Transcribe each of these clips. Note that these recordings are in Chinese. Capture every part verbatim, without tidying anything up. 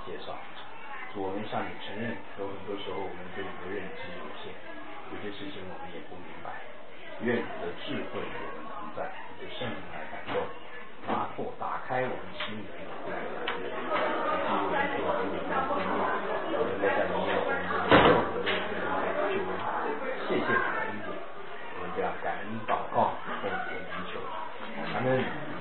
介绍。主，我们向你承认，有很多时候我们对你的认知有限，有些事情我们也不明白。愿主的智慧与我们同在，有圣灵来感动，打破、打开我们心里的慧眼，以及我们所有的生命，我们在里面我们有任何的救恩。谢谢主的恩典，我们这样感恩祷告，奉主名求，阿门。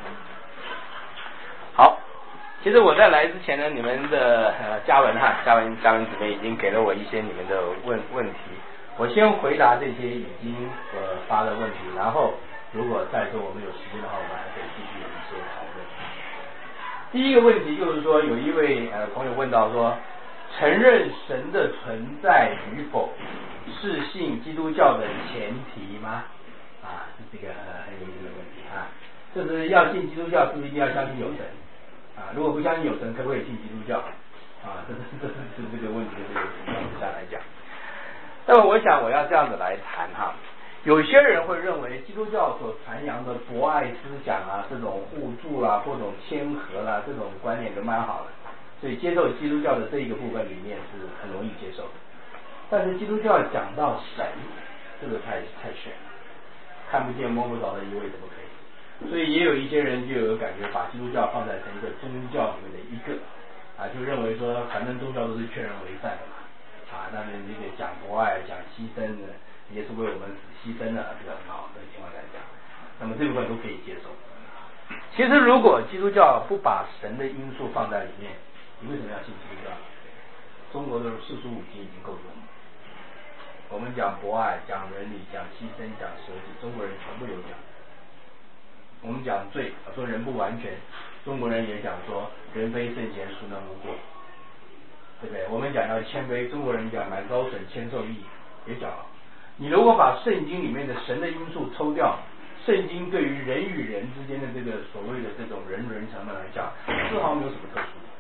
好。其实我在来之前呢，你们的呃嘉文哈，嘉文嘉文姊妹已经给了我一些你们的问问题，我先回答这些已经呃发的问题，然后如果在座我们有时间的话，我们还可以继续有一些讨论。第一个问题就是说，有一位呃朋友问到说，承认神的存在与否是信基督教的前提吗？啊，这是一个呃很有意思的问题啊，就是要信基督教，是不是一定要相信有神？啊，如果不相信有神，可不可以信基督教？啊，这是这是这是这个问题的这个情况之下来讲。那么我想我要这样子来谈哈，有些人会认为基督教所传扬的博爱思想啊，这种互助啦、或种谦和啦，这种观念都蛮好的，所以接受基督教的这一个部分里面是很容易接受的。但是基督教讲到神，这个太太玄了，看不见摸不着的一位怎么可以？所以也有一些人就有感觉，把基督教放在成一个宗教里面的一个啊，就认为说反正宗教都是劝人为善的嘛，啊，那么这个讲博爱、讲牺牲的，也是为我们死牺牲的，这个很好的情况来讲，那么这部分都可以接受。其实如果基督教不把神的因素放在里面，你为什么要信基督教？中国的四书五经已经够用了。我们讲博爱、讲伦理、讲牺牲、讲舍己，中国人全部有讲。我们讲罪，说人不完全，中国人也讲说人非圣贤，孰能无过，对不对？我们讲要谦卑，中国人讲满招损，谦受益，也讲了。你如果把圣经里面的神的因素抽掉，圣经对于人与人之间的这个所谓的这种人伦成分来讲，丝毫没有什么特殊的。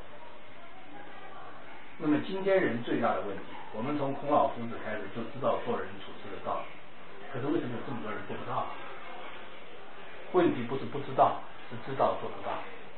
那么今天人最大的问题，我们从孔老夫子开始就知道做人处事的道理，可是为什么有这么多人做不到？问题不是不知道，是知道做不到。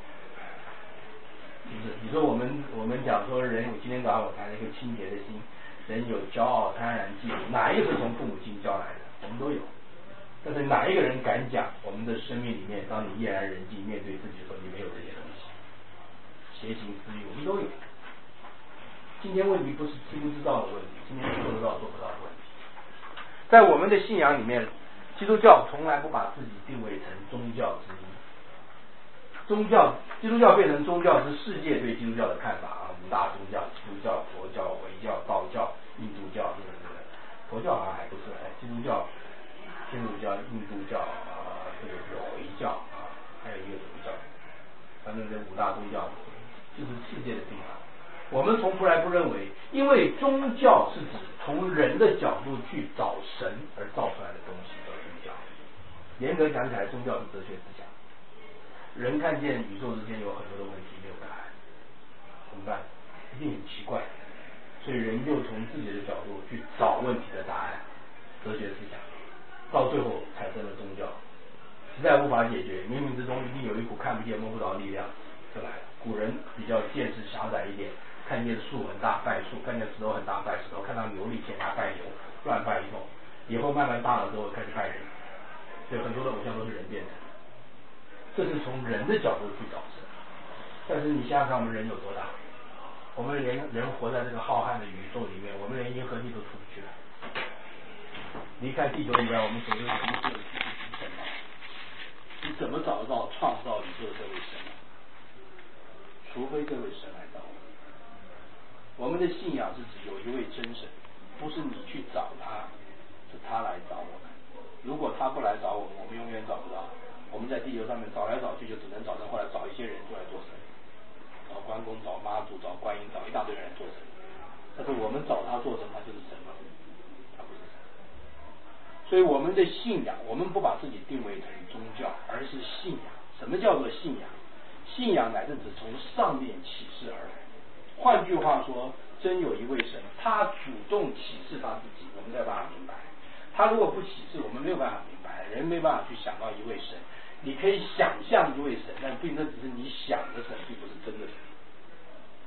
是不是？你说我们我们讲说人，我今天早上我谈了一个清洁的心，人有骄傲、贪婪、嫉妒，哪一个是从父母亲教来的？我们都有。但是哪一个人敢讲，我们的生命里面，当你夜然人静面对自己的时候，你没有这些东西？邪情私欲，我们都有。今天问题不是知不知道的问题，今天是做得到做不到的问题。在我们的信仰里面，基督教从来不把自己定位成宗教之一。宗教，基督教变成宗教是世界对基督教的看法啊，五大宗教：基督教、佛教、回教、道教、印度教，这个这个。佛教好像还不是，哎，基督教、天主教、印度教啊，这个是回教啊，还有一个什么教？反正这五大宗教就是世界的定法。我们从来不认为，因为宗教是指从人的角度去找神而造出来的东西叫宗教。严格讲起来，宗教是哲学思想。人看见宇宙之间有很多的问题没有答案，怎么办？一定很奇怪。所以人就从自己的角度去找问题的答案，哲学思想，到最后产生了宗教，实在无法解决。冥冥之中一定有一股看不见摸不着的力量就来了。古人比较见识狭窄一点，看见树很大拜树，看见石头很大拜石头，看到牛力气大拜牛，乱拜一通。以后慢慢大了之后开始拜人，所以很多的偶像都是人变成的。这是从人的角度去找神。但是你想想看，我们人有多大？我们连人活在这个浩瀚的宇宙里面，我们连银河系都出不去了。离开地球以外，我们所谓什么是有具体形成的？你怎么找得到创造宇宙的这位神呢？除非这位神来找我们。我们的信仰是指有一位真神，不是你去找他，是他来找我们。如果他不来找我们，我们永远找不到。我们在地球上面找来找去，就只能找到后来找一些人出来做神，找关公、找妈祖、找观音，找一大堆人来做神。但是我们找他做神，他就是神吗？他不是神。所以我们的信仰，我们不把自己定位成宗教，而是信仰。什么叫做信仰？信仰乃是指从上面启示而来。换句话说，真有一位神，他主动启示他自己，我们才把他明白。他如果不启示，我们没有办法明白，人没办法去想到一位神。你可以想象一位神，但并这只是你想的神，并不是真的神。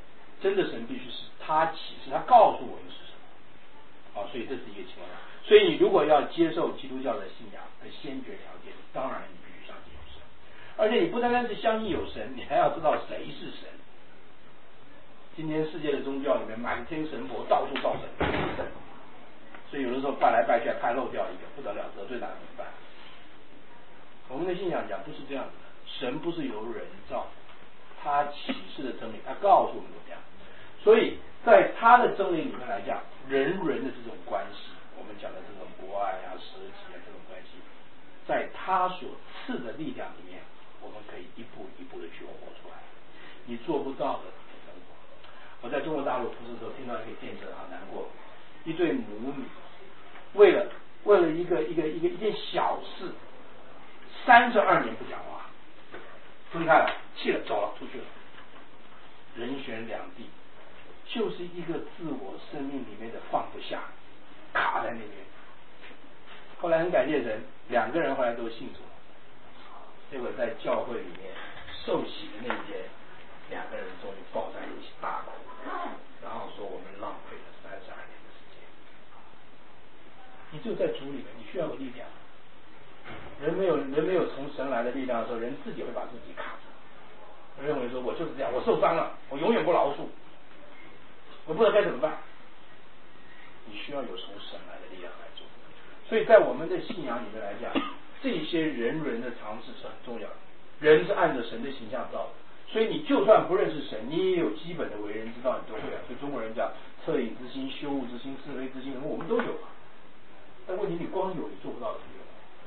真的神必须是他启示，他告诉我们是什么。啊，所以这是一个情况。所以你如果要接受基督教的信仰的先决条件，当然你必须相信有神，而且你不单单是相信有神，你还要知道谁是神。今天世界的宗教里面满天神佛，到处造神，所以有的时候拜来拜去还怕漏掉一个，不得了，得罪他怎么办？我们的信仰讲不是这样子的，神不是由人造，他启示的真理，他告诉我们怎么样。所以在他的真理里面来讲，人人的这种关系，我们讲的这种博爱啊、舍己啊这种关系，在他所赐的力量里面，我们可以一步一步的去活出来。你做不到的生活。我在中国大陆服侍的时候，听到一个见证好难过，一对母女为了为了一个一个一个一件小事，三十二年不讲话，分开了，气了，走了，出去了，人选两地，就是一个自我生命里面的放不下，卡在那边。后来很感谢神，两个人后来都信主，结果在教会里面受洗的那一天，两个人终于抱在一起大哭，然后说我们浪费了三十二年的时间。你只有在主里面，你需要有力量。人没有人没有从神来的力量的时候，人自己会把自己卡住，认为说我就是这样，我受伤了，我永远不饶恕，我不知道该怎么办。你需要有从神来的力量来做。所以在我们的信仰里面来讲，这些人人的尝试是很重要的。人是按照神的形象造的，所以你就算不认识神，你也有基本的为人之道，你都会啊。所以中国人讲恻隐之心、羞恶之心、是非之心，我们都有啊。但问题你光有，你做不到什么用。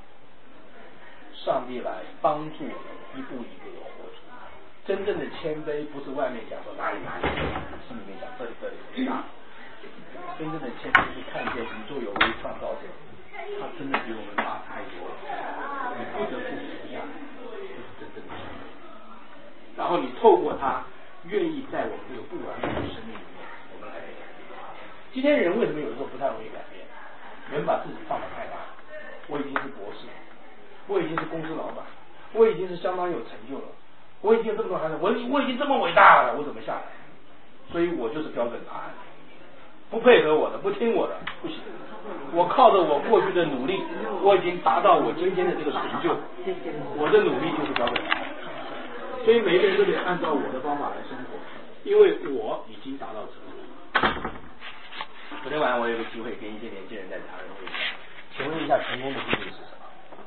上帝来帮助我们一步一步的活出来。真正的谦卑不是外面讲说哪里哪里，心里面讲这里这里伟大。真正的谦卑是看见宇宙有为创造者，他真的比我们大太多了，你不得不服下来，这是真正的谦卑。然后你透过他，愿意在我们这个不完美的生命里面，我们来改变。今天人为什么有的时候不太容易改变？人把自己放得太大，我已经是博士，我已经是公司老板，我已经是相当有成就了，我已经这么多孩子，我我已经这么伟大了，我怎么下来？所以我就是标准答案。不配合我的，不听我的，不行。我靠着我过去的努力，我已经达到我今天的这个成就，我的努力就是标准答案。所以每一个人都得按照我的方法来生活，因为我已经达到成功。昨天晚上我有个机会跟一些年轻人在茶人会上，请问一下成功的定义是什么？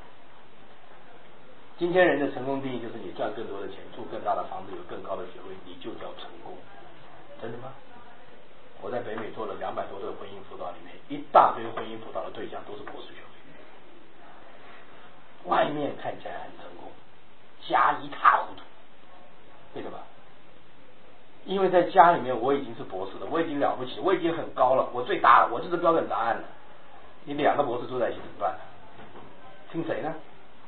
今天人的成功定义就是你赚更多的钱，住更大的房子，有更高的学位，你就叫成功。真的吗？我在北美做了两百多个婚姻辅导，里面一大堆婚姻辅导的对象都是博士学位，外面看起来很成功，家一塌糊涂。为什么？因为在家里面我已经是博士了，我已经了不起，我已经很高了，我最大了，我就是标准答案了。你两个博士住在一起怎么办？听谁呢？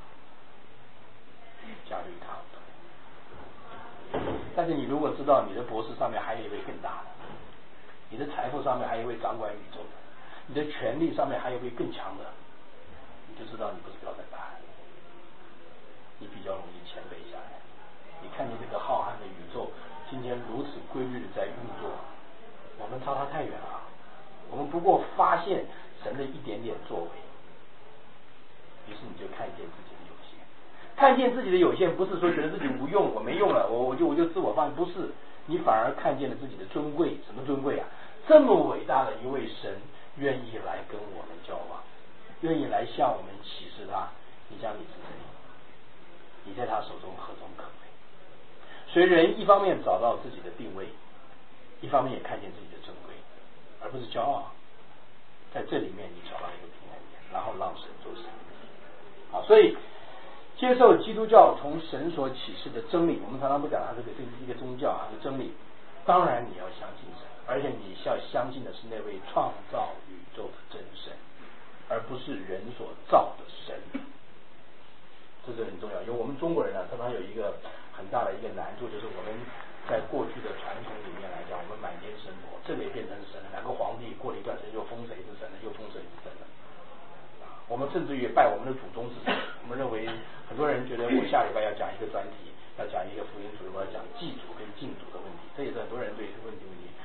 家里一塌糊涂。但是你如果知道你的博士上面还有一位更大的，你的财富上面还有一位掌管宇宙的，你的权力上面还有一位更强的，你就知道你不是标准答案，你比较容易谦卑下来。你看见这个浩瀚的宇宙今天如此规律的在运作，我们差他太远了。我们不过发现神的一点点作为，于是你就看见自己的有限。看见自己的有限，不是说觉得自己无用，我没用了，我我就我就自我放弃，不是，你反而看见了自己的尊贵。什么尊贵啊？这么伟大的一位神，愿意来跟我们交往，愿意来向我们启示他。你讲你是谁？你在他手中何中可贵？所以人一方面找到自己的定位，一方面也看见自己的尊贵，而不是骄傲。在这里面你找到一个平衡点，然后让神做神。好，所以接受基督教从神所启示的真理，我们常常不讲它这个这是一个宗教啊，是真理。当然你要相信神，而且你要相信的是那位创造宇宙的真神，而不是人所造的神。这是很重要，因为我们中国人啊，常常有一个很大的一个难处，就是我们在过去的传统里面来讲，我们满天神佛，这个也变成神了，哪个皇帝过了一段时间又封谁是神了，又封谁是神了。我们甚至于拜我们的祖宗是神。我们认为很多人觉得我下礼拜要讲一个专题，要讲一个福音主义，我要讲祭祖跟敬祖的问题，这也是很多人对这个问题问题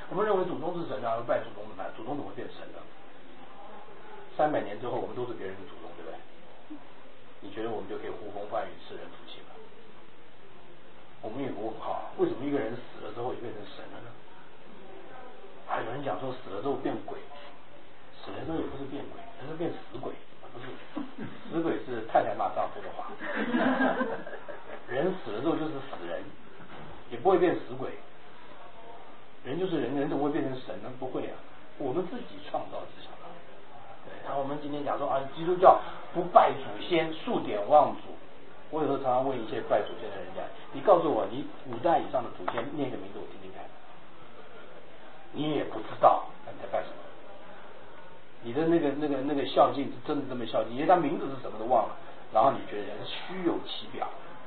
我们认为祖宗是神啊，拜祖宗的嘛，祖宗怎么会变神呢？三百年之后，我们都是别人的祖宗，对不对？你觉得我们就可以呼风唤雨、世人服气吗？我们有个问号，为什么一个人死了之后也变成神了呢？啊，有人讲说死了之后变鬼，死了之后也不是变鬼，而是变死鬼，不是死鬼是太太骂丈夫的话，人死了之后就是死人，也不会变死鬼。人就是人，人怎么会变成神呢？不会啊，我们自己创造自己。对，然后我们今天讲说啊，基督教不拜祖先，数典忘祖。我有时候常常问一些拜祖先的人家，你告诉我，你五代以上的祖先念个名字我听听看。你也不知道，那你在拜什么？你的那个那个那个孝敬是真的这么孝敬？因为他名字是什么都忘了，然后你觉得人虚有其表。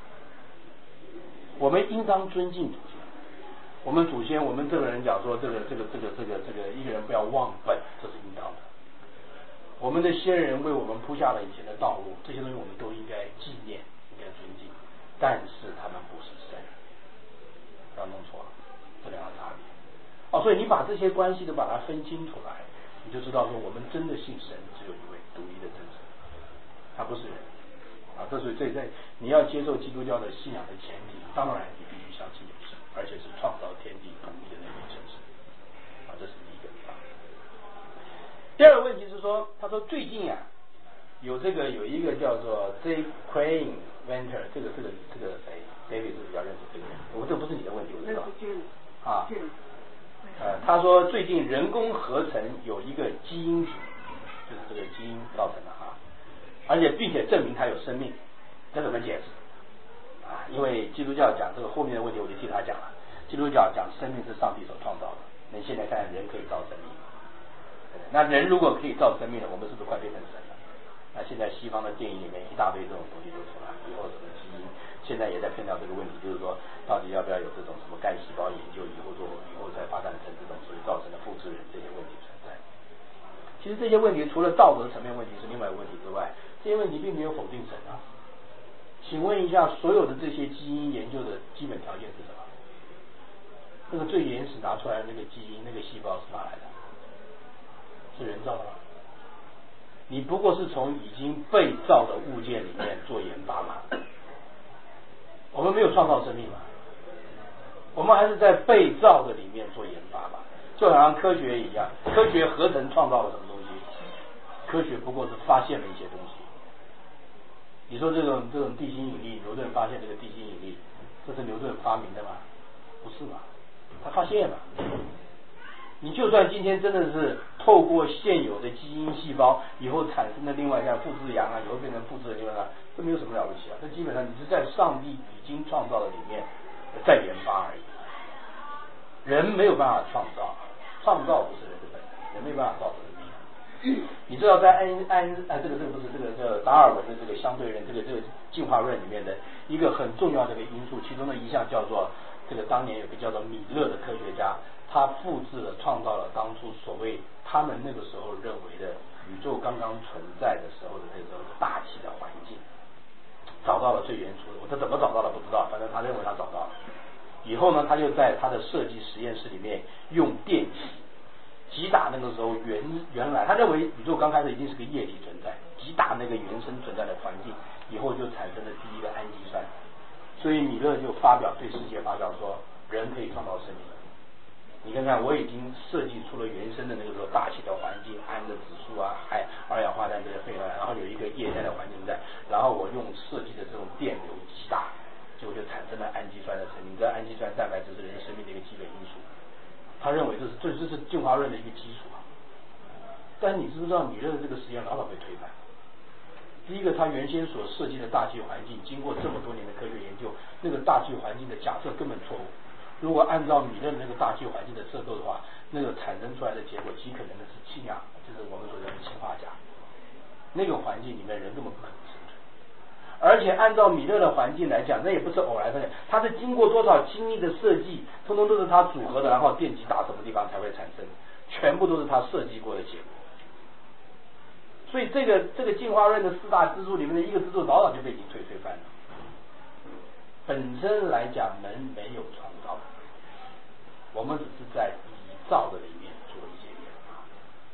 我们应当尊敬祖先。我们祖先，我们这个人讲说，这个这个这个这个这个一个人不要忘本，这是应当的。我们的先人为我们铺下了以前的道路，这些东西我们都应该纪念，应该尊敬。但是他们不是神，不要弄错了，这两个差别。哦，所以你把这些关系都把它分清楚来，你就知道说，我们真的信神只有一位独一的真神，他不是人啊。这是这在你要接受基督教的信仰的前提，当然你必须相信有神，而且是创造天地独一的那位真神啊，这是第一个啊。第二个问题是说，他说最近啊，有这个有一个叫做 J. Crane Venter， 这个这个这个谁 David 是比较认识这个人，我这不是你的问题，我知道啊。呃，他说最近人工合成有一个基因组，就是这个基因造成的哈，而且并且证明它有生命，这怎么解释啊？因为基督教讲这个后面的问题，我就替他讲了。基督教讲生命是上帝所创造的，那现在看人可以造生命，那人如果可以造生命了，我们是不是快变成神了？那现在西方的电影里面一大堆这种东西都出来，以后什么基因，现在也在碰到这个问题，就是说到底要不要有这种什么干细胞研究，以后做以后才发展成这种所以造成的复制人这些问题存在。其实这些问题除了道德层面问题是另外一个问题之外，这些问题并没有否定神啊。请问一下，所有的这些基因研究的基本条件是什么？那个最原始拿出来的那个基因那个细胞是哪来的？是人造的吗？你不过是从已经被造的物件里面做研发嘛。我们没有创造生命嘛，我们还是在被造的里面做研发嘛。就好像科学一样，科学合成创造了什么东西？科学不过是发现了一些东西。你说这种这种地心引力，牛顿发现这个地心引力，这是牛顿发明的吗？不是嘛，他发现了。你就算今天真的是透过现有的基因细胞以后产生的另外像复制羊啊，以后变成复制的另外一个，这没有什么了不起啊。这基本上你是在上帝已经创造的里面在研发而已。人没有办法创造，创造不是人的本能，人没有办法造生命。你知道在安安啊这个这个不是这个叫达尔文的这个相对论这个这个进化论里面的一个很重要的一个因素，其中的一项叫做这个当年有个叫做米勒的科学家。他复制了创造了当初所谓他们那个时候认为的宇宙刚刚存在的时候的那时候的大气的环境，找到了最原初的，我这怎么找到了不知道，反正他认为他找到了。以后呢，他就在他的设计实验室里面用电击击打那个时候原原来他认为宇宙刚开始一定是个液体存在，击打那个原生存在的环境，以后就产生了第一个氨基酸。所以米勒就发表对世界发表说，人可以创造生命。你看看，我已经设计出了原生的那个时候大气的环境，氨的指数啊，还二氧化碳这些废了，然后有一个液态的环境在，然后我用设计的这种电流击打，结果就产生了氨基酸的生命。这氨基酸蛋白质是人生命的一个基本因素。他认为这是这这是进化论的一个基础啊。但是你知不知道米勒的这个实验老早被推翻？第一个，他原先所设计的大气环境，经过这么多年的科学研究，那个大气环境的假设根本错误。如果按照米勒那个大气环境的设构的话，那个产生出来的结果极可能的是氢氧，就是我们所谓的氢化钾。那个环境里面人根本不可能生存。而且按照米勒的环境来讲，那也不是偶然的，它是经过多少精密的设计，通通都是它组合的，然后电极打什么地方才会产生，全部都是它设计过的结果。所以这个这个进化论的四大支柱里面的一个支柱，早早就被已经推推翻了。本身来讲，人没有创造。我们只是在以造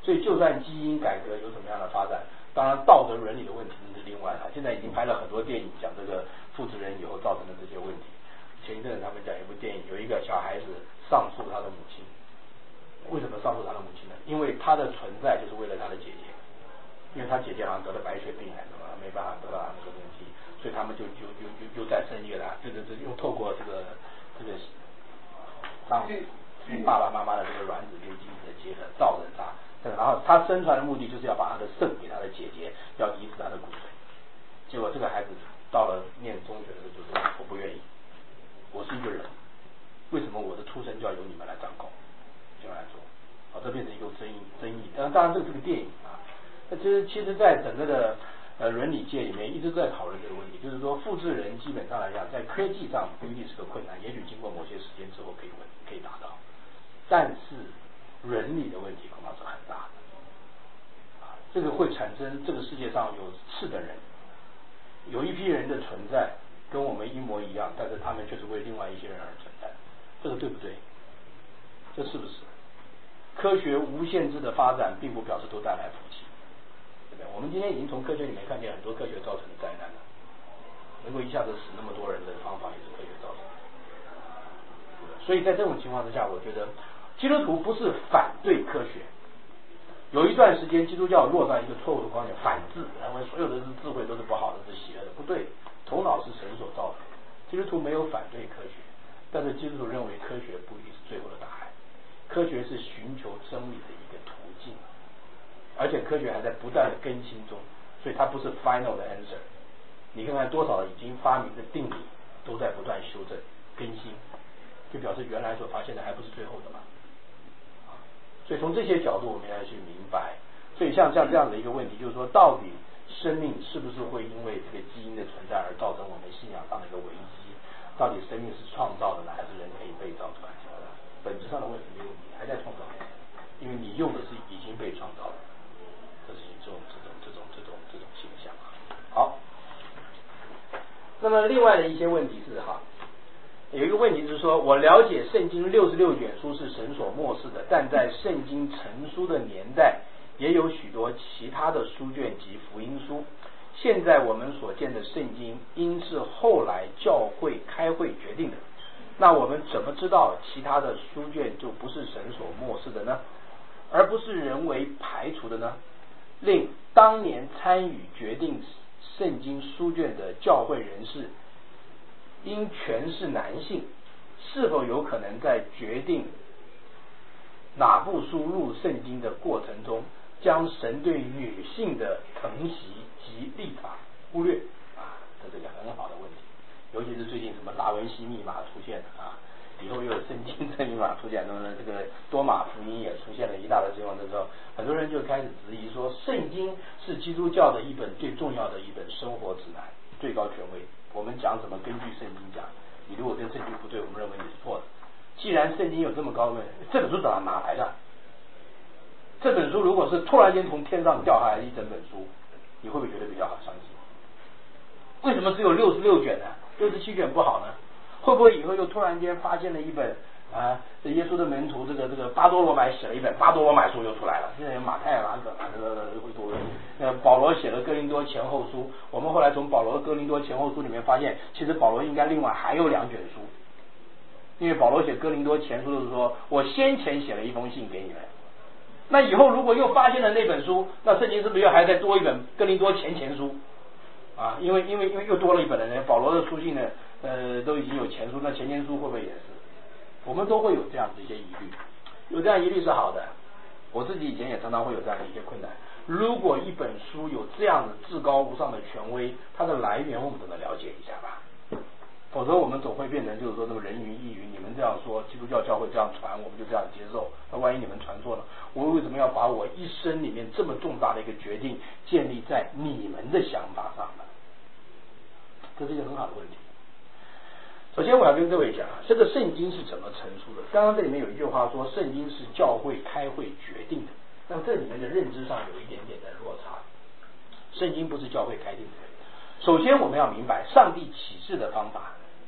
所以就算基因改革有什么样的发展，当然道德伦理的问题那是另外了。现在已经拍了很多电影讲这个复制人以后造成的这些问题。前一阵子他们讲一部电影，有一个小孩子上诉他的母亲，为什么上诉他的母亲呢？因为他的存在就是为了他的姐姐，因为他姐姐好像得了白血病还是什么，没办法得到他那个东西，所以他们就就就就又再生一个他，这个这又透过这个这个让爸爸妈妈的这个卵子跟精子的结合造成他，然后他生出来的目的就是要把他的肾给他的姐姐，要移植他的骨髓。结果这个孩子到了念中学的时候就说我不愿意，我是一个人，为什么我的出生就要由你们来掌控，就来做？好，这变成一个争议争议。当然，当然这个是个电影啊。那其实其实，在整个的呃伦理界里面，一直在讨论这个问题，就是说复制人基本上来讲，在科技上不一定是个困难，也许经过某些时间之后可以稳可以达到，但是伦理的问题恐怕是很大的。啊，这个会产生这个世界上有次的人，有一批人的存在跟我们一模一样，但是他们却是为另外一些人而存在，这个对不对？这是不是？科学无限制的发展，并不表示都带来福气，对不对？我们今天已经从科学里面看见很多科学造成的灾难了，能够一下子死那么多人的方法也是科学造成的。所以在这种情况之下，我觉得基督徒不是反对科学。有一段时间，基督教落在一个错误的观念，反智，认为所有的智慧都是不好的，是邪恶的。不对，头脑是神所造的。基督徒没有反对科学，但是基督徒认为科学不一定是最后的答案。科学是寻求真理的一个途径，而且科学还在不断的更新中，所以它不是 final 的 answer。你看看多少已经发明的定理都在不断修正更新，就表示原来所发现的还不是最后的嘛。所以从这些角度我们要去明白，所以像像这样的一个问题，就是说到底生命是不是会因为这个基因的存在而造成我们信仰上的一个危机？到底生命是创造的呢，还是人可以被造出来的？本质上的问题没有问题，还在创造，因为你用的是已经被创造的，这是这种这种这种这种这种现象。好，那么另外的一些问题是哈。有一个问题是说，我了解圣经六十六卷书是神所默示的，但在圣经成书的年代，也有许多其他的书卷及福音书。现在我们所见的圣经，应是后来教会开会决定的。那我们怎么知道其他的书卷就不是神所默示的呢？而不是人为排除的呢？令当年参与决定圣经书卷的教会人士，因全是男性，是否有可能在决定哪部书入圣经的过程中，将神对女性的疼惜及立法忽略？啊，这是一个很好的问题。尤其是最近什么达文西密码出现啊，以后又有圣经这密码出现，那么这个多马福音也出现了一大堆情况的时候，很多人就开始质疑说，圣经是基督教的一本最重要的一本生活指南，最高权威。我们讲怎么根据圣经讲，你如果跟圣经不对，我们认为你是错的。既然圣经有这么高的，这本书怎么哪来的？这本书如果是突然间从天上掉下来一整本书，你会不会觉得比较好相信？为什么只有六十六卷呢？六十七卷不好呢？会不会以后又突然间发现了一本啊，这耶稣的门徒这个这个巴多罗买写了一本巴多罗买书又出来了，现在有马太、马可、马这个会多。呃，保罗写了哥林多前后书，我们后来从保罗的哥林多前后书里面发现，其实保罗应该另外还有两卷书，因为保罗写哥林多前书就是说，我先前写了一封信给你们，那以后如果又发现了那本书，那圣经是不是又还再多一本哥林多前前书啊？因为因为因为又多了一本人，保罗的书信呢，呃，都已经有前书，那前前书会不会也是？我们都会有这样子一些疑虑，有这样疑虑是好的。我自己以前也常常会有这样的一些困难。如果一本书有这样的至高无上的权威，它的来源我们都能了解一下吧，否则我们总会变成就是说那么人云亦云，你们这样说，基督教教会这样传，我们就这样接受。那万一你们传错了，我为什么要把我一生里面这么重大的一个决定建立在你们的想法上呢？这是一个很好的问题。首先我要跟各位讲，这个圣经是怎么成书的？刚刚这里面有一句话说，圣经是教会开会决定的。那么这里面的认知上有一点点的落差。圣经不是教会开定的。首先我们要明白，上帝启示的方法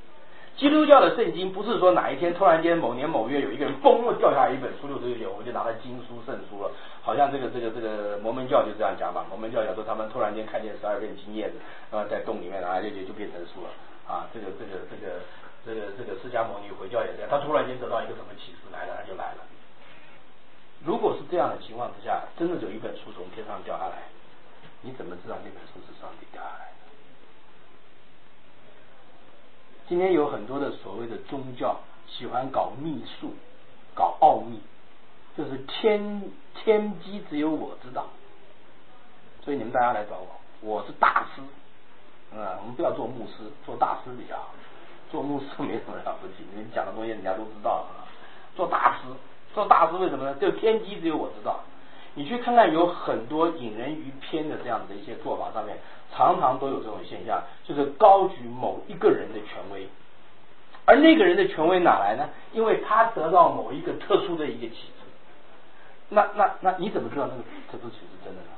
基督教的圣经不是说哪一天突然间某年某月有一个人嘣掉下来一本书六十六卷，我们就拿它经书圣书了，好像这个这个这个摩门教就这样讲嘛，摩门教讲说他们突然间看见十二片金叶子，呃，在洞里面啊，就就就变成书了啊，这个这个这个这个这个释迦牟尼回教也这样，他突然间得到一个什么启示来了，他就来了。如果是这样的情况之下，真的有一本书从天上掉下来，你怎么知道那本书是上帝掉下来的？今天有很多的所谓的宗教喜欢搞秘术，搞奥秘，就是天天机只有我知道，所以你们大家来找我，我是大师，嗯，我们不要做牧师，做大师比较好，做牧师没什么了不起，你们讲的东西人家都知道啊。做大师，做大师为什么呢？就天机只有我知道。你去看看，有很多引人于偏的这样的一些做法上面，常常都有这种现象，就是高举某一个人的权威，而那个人的权威哪来呢？因为他得到某一个特殊的一个启示。那那那你怎么知道那个特殊启示真的呢？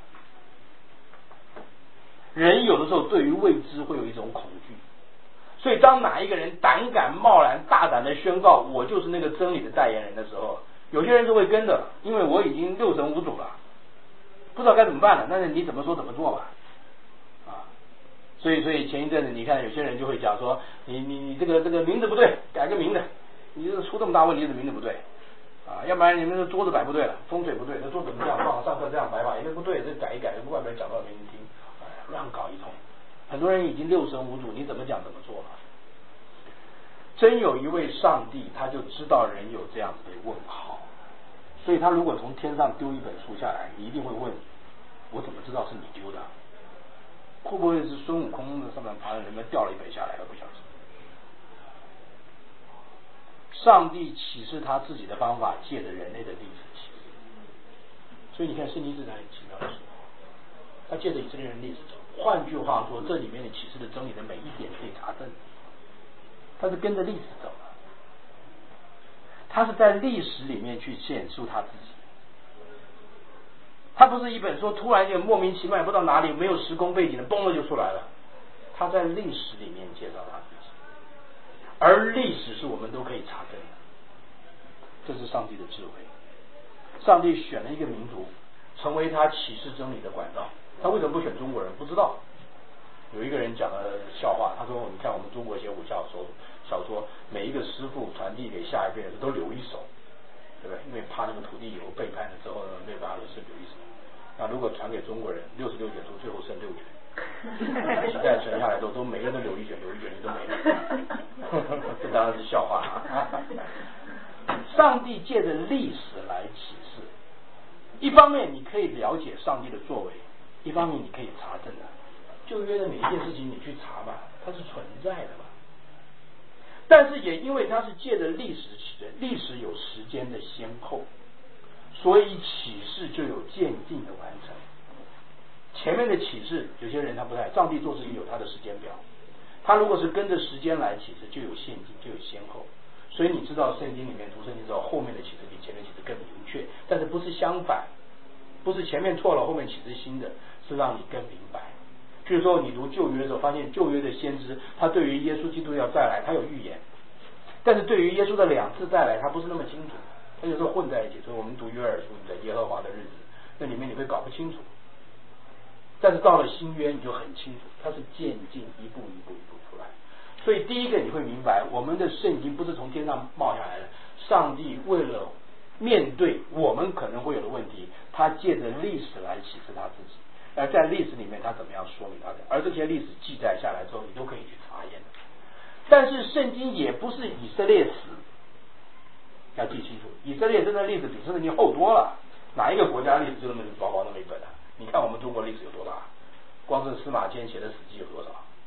人有的时候对于未知会有一种恐惧，所以当哪一个人胆敢贸然大胆的宣告我就是那个真理的代言人的时候，有些人是会跟着，因为我已经六神无主了，不知道该怎么办了，那你怎么说怎么做吧，啊，所以所以前一阵子你看有些人就会讲说，你你你这个这个名字不对，改个名字，你这个出这么大问题的名字不对，啊，要不然你们的桌子摆不对了，风水不对，那桌子怎么这样放，上课这样摆法，因为不对，这改一改，外面讲到没人听，哎，乱搞一通，很多人已经六神无主，你怎么讲怎么做了。真有一位上帝，他就知道人有这样子的问号，所以他如果从天上丢一本书下来，你一定会问，我怎么知道是你丢的？会不会是孙悟空的上面爬的人们掉了一本下来了？不晓得。上帝启示他自己的方法，借着人类的历史启示。所以你看圣经是很奇妙的书，他借着以色列人历史走。换句话说，这里面的启示的真理的每一点可以查证，他是跟着历史走的，他是在历史里面去显出他自己。他不是一本说突然间莫名其妙不知道哪里没有时空背景的嘣了就出来了，他在历史里面介绍他自己，而历史是我们都可以查证的，这是上帝的智慧。上帝选了一个民族成为他启示真理的管道，他为什么不选中国人？不知道。有一个人讲了笑话，他说你看我们中国写武侠小说小说每一个师傅传递给下一辈人都留一手，对不对？因为怕那个徒弟以后背叛了之后呢，没有办法是留一手。那如果传给中国人六十六卷书最后剩六卷，几代传下来都都每个人都留一卷，留一卷就都没了。这当然是笑话啊！上帝借着历史来启示，一方面你可以了解上帝的作为，一方面你可以查证的。旧约的每一件事情你去查吧，它是存在的吧。但是也因为它是借着历史起的，历史有时间的先后，所以启示就有渐进的完成。前面的启示有些人他不太，上帝做事情有他的时间表，他如果是跟着时间来启示，就有渐进，就有先后。所以你知道圣经里面读圣经之后，后面的启示比前面启示更明确，但是不是相反，不是前面错了后面启示新的，是让你更明白。譬如说你读旧约的时候，发现旧约的先知他对于耶稣基督要再来他有预言，但是对于耶稣的两次再来他不是那么清楚，他有时候混在一起。所以我们读约珥书，你在耶和华的日子，那里面你会搞不清楚，但是到了新约你就很清楚，它是渐进一步一步一步出来。所以第一个你会明白，我们的圣经不是从天上冒下来的，上帝为了面对我们可能会有的问题，他借着历史来启示他自己，而在历史里面他怎么样说明他的，而这些历史记载下来之后你都可以去查验。但是圣经也不是以色列史，要记清楚，以色列真的历史比圣经厚多了，哪一个国家历史就那么薄薄那么一本啊？你看我们中国历史有多大，光是司马迁写的史记有多少，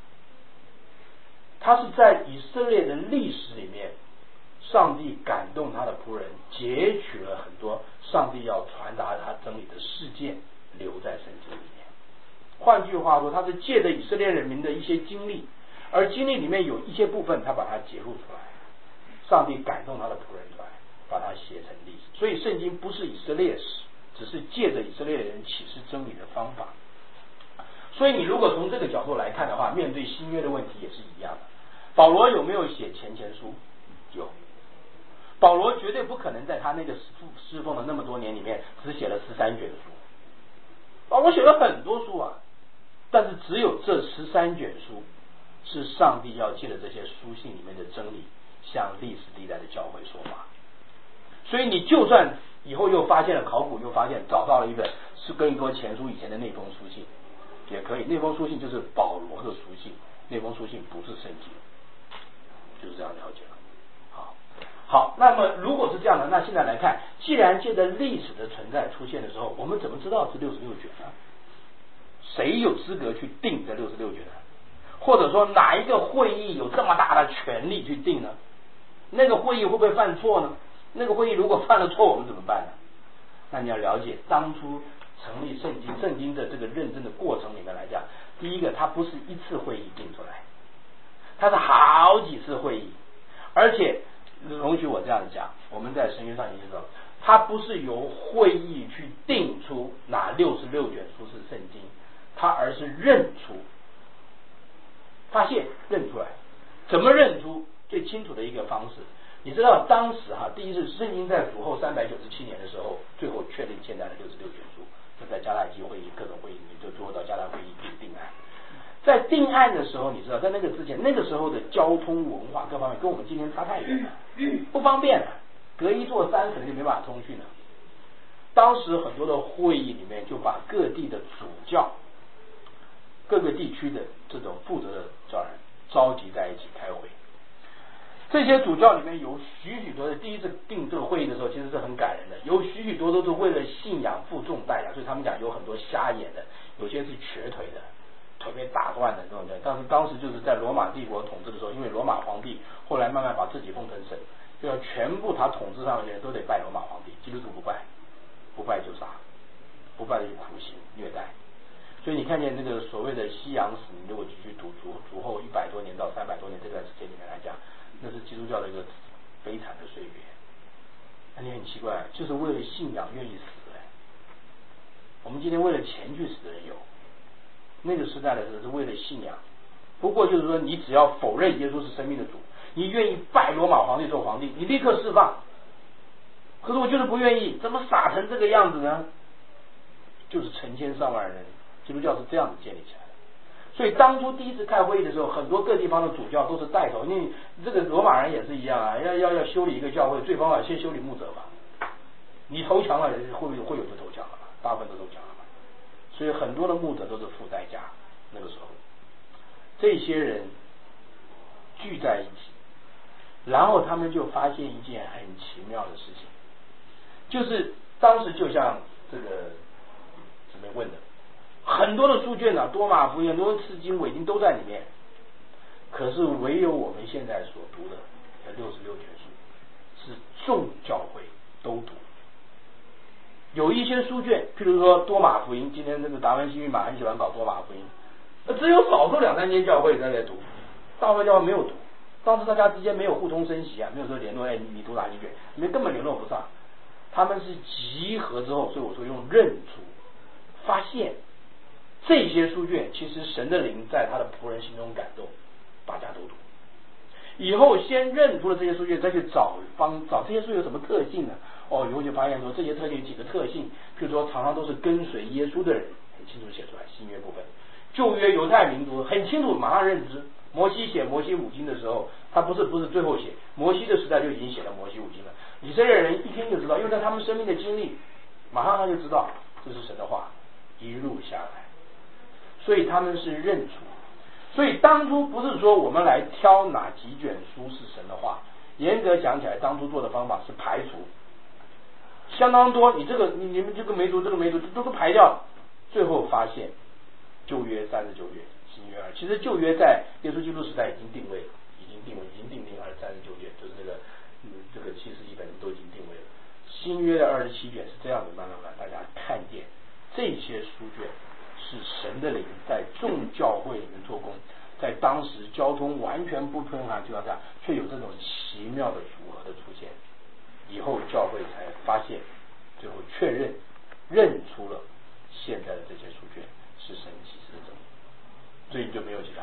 他是在以色列的历史里面，上帝感动他的仆人，截取了很多上帝要传达他真理的事件，留在圣经里面。换句话说，他是借着以色列人民的一些经历，而经历里面有一些部分他把它揭露出来，上帝感动他的仆人出来，把它写成历史。所以圣经不是以色列史，只是借着以色列人启示真理的方法。所以你如果从这个角度来看的话，面对新约的问题也是一样的。 保罗有没有写前前书？有。保罗绝对不可能在他那个侍奉的那么多年里面只写了十三卷书，保罗写了很多书啊，但是只有这十三卷书是上帝要借着这些书信里面的真理向历史历代的教会说法。所以你就算以后又发现了考古，又发现找到了一本是哥林多前书以前的那封书信也可以，那封书信就是保罗的书信，那封书信不是圣经，就是这样了解了。好，好，那么如果是这样的，那现在来看，既然借着历史的存在出现的时候，我们怎么知道是六十六卷呢？谁有资格去定这六十六卷呢？或者说哪一个会议有这么大的权力去定呢？那个会议会不会犯错呢？那个会议如果犯了错，我们怎么办呢？那你要了解当初成立圣经圣经的这个认证的过程里面来讲，第一个它不是一次会议定出来，它是好几次会议，而且容许我这样讲，我们在神学上也知道，它不是由会议去定出哪六十六卷书是圣经，它而是认出，发现认出来。怎么认出？最清楚的一个方式，你知道当时哈，第一次圣经在主后三百九十七年的时候，最后确定现在的六十六卷书，就在加拉基会议各种会议里面，就最后到加拉会议定定案。在定案的时候，你知道在那个之前，那个时候的交通文化各方面跟我们今天差太远了，不方便了，隔一座山可能就没办法通讯了。当时很多的会议里面就把各地的主教、各个地区的这种负责的教人召集在一起开会。这些主教里面有许许多的，第一次定这个会议的时候，其实是很感人的，有许许多都是为了信仰负重代价，所以他们讲有很多瞎眼的，有些是瘸腿的，腿被打断的这种人。但是当时就是在罗马帝国统治的时候，因为罗马皇帝后来慢慢把自己封成神，就要全部他统治上的人都得拜罗马皇帝，基督徒不拜，不拜就杀，不拜就苦刑虐待。所以你看见那个所谓的西洋史，你如果继续读主主后一百多年到三百多年这段时间里面来讲，那是基督教的一个悲惨的岁月。那你很奇怪，就是为了信仰愿意死哎。我们今天为了钱去死的人有，那个时代的时候是为了信仰。不过就是说，你只要否认耶稣是生命的主，你愿意拜罗马皇帝做皇帝，你立刻释放。可是我就是不愿意，怎么傻成这个样子呢？就是成千上万人，基督教是这样子建立起来的。所以当初第一次开会议的时候，很多各地方的主教都是带头，因为这个罗马人也是一样啊，要要要修理一个教会，最方法先修理牧者吧。你投降了，会会有就投降了嘛，大部分都投降了嘛。所以很多的牧者都是付代价。那个时候，这些人聚在一起，然后他们就发现一件很奇妙的事情，就是当时就像这个怎么问的。很多的书卷啊，多马福音、很多次经伪经都在里面，可是唯有我们现在所读的这六十六卷书是众教会都读。有一些书卷，譬如说多马福音，今天这个达文西密码很喜欢搞多马福音，只有少数两三间教会在那读，大部分教会没有读。当时大家之间没有互通声息啊，没有说联络，哎，你读哪几卷，你们根本联络不上。他们是集合之后，所以我说用认出，发现。这些书卷其实神的灵在他的仆人心中感动，大家都读。以后先认出了这些书卷，再去找方找这些书有什么特性呢？哦，以后就发现说这些特性有几个特性，譬如说常常都是跟随耶稣的人，很清楚写出来。新约部分，旧约犹太民族很清楚，马上认知。摩西写摩西五经的时候，他不是不是最后写，摩西的时代就已经写了摩西五经了。以色列人一听就知道，因为在他们生命的经历，马上他就知道这是神的话，一路下来。所以他们是认出，所以当初不是说我们来挑哪几卷书是神的话，严格讲起来，当初做的方法是排除，相当多。你这个你你们这个没读，这个没读，都都排掉，最后发现旧约三十九卷，新约二。其实旧约在耶稣基督时代已经定位了，已经定位，已经定定二三十九卷，就是这个嗯这个七世纪本都已经定位了。新约的二十七卷是这样子，慢慢慢大家看见这些书卷。是神的灵在众教会里面做工，在当时交通完全不通航情况下，却有这种奇妙的组合的出现，以后教会才发现，最后确认认出了现在的这些书卷是神启示的，所以就没有其他。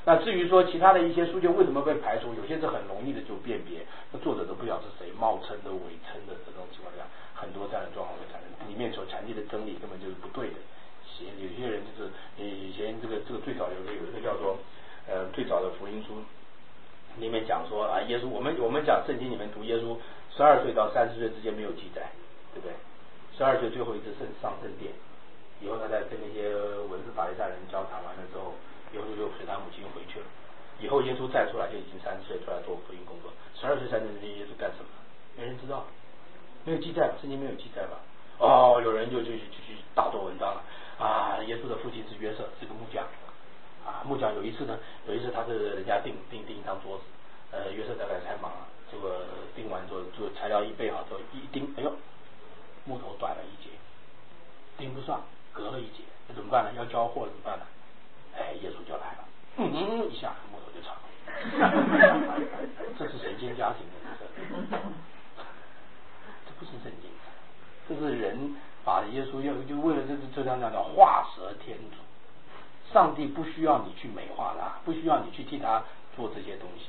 那至于说其他的一些书卷为什么被排除，有些是很容易的就辨别，那作者都不晓得是谁冒称的、伪称的这种情况下，很多这样的状况会产生，里面所传递的真理根本就是不对的。有些人就是以前这个这个最早有一个有一个叫做呃最早的福音书里面讲说啊，耶稣我们我们讲圣经里面读耶稣十二岁到三十岁之间没有记载，对不对？十二岁最后一次圣上圣殿，以后他在跟那些文士法利赛人交谈完了之后，耶稣就随他母亲回去了。以后耶稣再出来就已经三十岁出来做福音工作。十二岁三十岁耶稣干什么？没人知道，没有记载吧？圣经没有记载吧？哦，有人就就就去大做文章了啊！耶稣的父亲是约瑟，是个木匠啊。木匠有一次呢，有一次他是人家订订订一张桌子，呃，约瑟大概太忙了，结果订完之后，就材料一备好之后一钉，哎呦，木头短了一截，钉不上，隔了一截，那怎么办呢？要交货怎么办呢？哎，耶稣就来了，嗯，一下木头就长了，这是神仙家庭的，这不是圣经。这是人把耶稣要就为了这这这样讲叫画蛇添足，上帝不需要你去美化他，不需要你去替他做这些东西。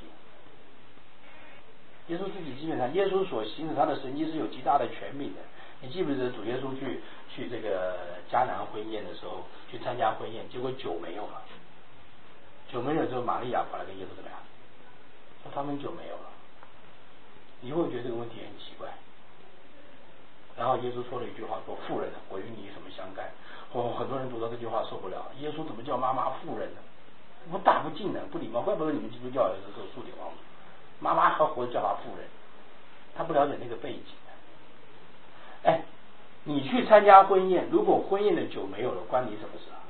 耶稣自己基本上，耶稣所行使他的神迹是有极大的权柄的。你记不记得主耶稣去去这个迦南婚宴的时候，去参加婚宴，结果酒没有了，酒没有之后，玛利亚跑来跟耶稣怎么样？说他们酒没有了。你会觉得这个问题很奇怪。然后耶稣说了一句话，说妇人，我与你什么相干？哦，很多人读到这句话受不了，耶稣怎么叫妈妈妇人呢？不大不敬的，不礼貌。怪不得你们基督教有的时候数典忘祖，妈妈还活着叫她妇人，他不了解那个背景。哎，你去参加婚宴，如果婚宴的酒没有了，关你什么事啊？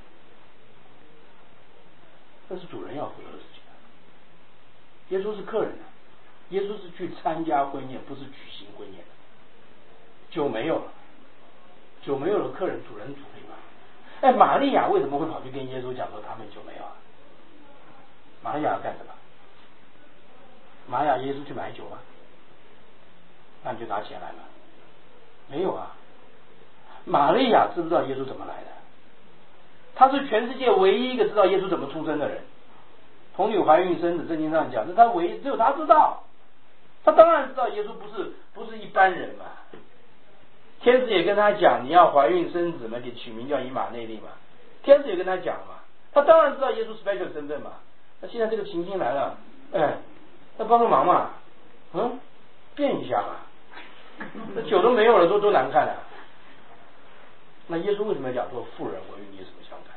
这是主人要负责的事情。耶稣是客人啊，耶稣是去参加婚宴，不是举行婚宴。酒没有了，酒没有了，客人主人处理嘛。哎，玛利亚为什么会跑去跟耶稣讲说他们酒没有啊？玛利亚要干什么？玛利亚耶稣去买酒吗？那你就拿钱来嘛。没有啊。玛利亚知不知道耶稣怎么来的？她是全世界唯一一个知道耶稣怎么出生的人。童女怀孕生子，圣经上讲，是她唯一，只有她知道。她当然知道耶稣不是不是一般人嘛。天使也跟他讲，你要怀孕生子嘛，给取名叫以马内利嘛。天使也跟他讲嘛，他当然知道耶稣 special 身份嘛。那现在这个情形来了，哎，那帮个忙嘛，嗯，变一下嘛。那酒都没有了，都都难看了。那耶稣为什么要讲说妇人，我与你有什么相干？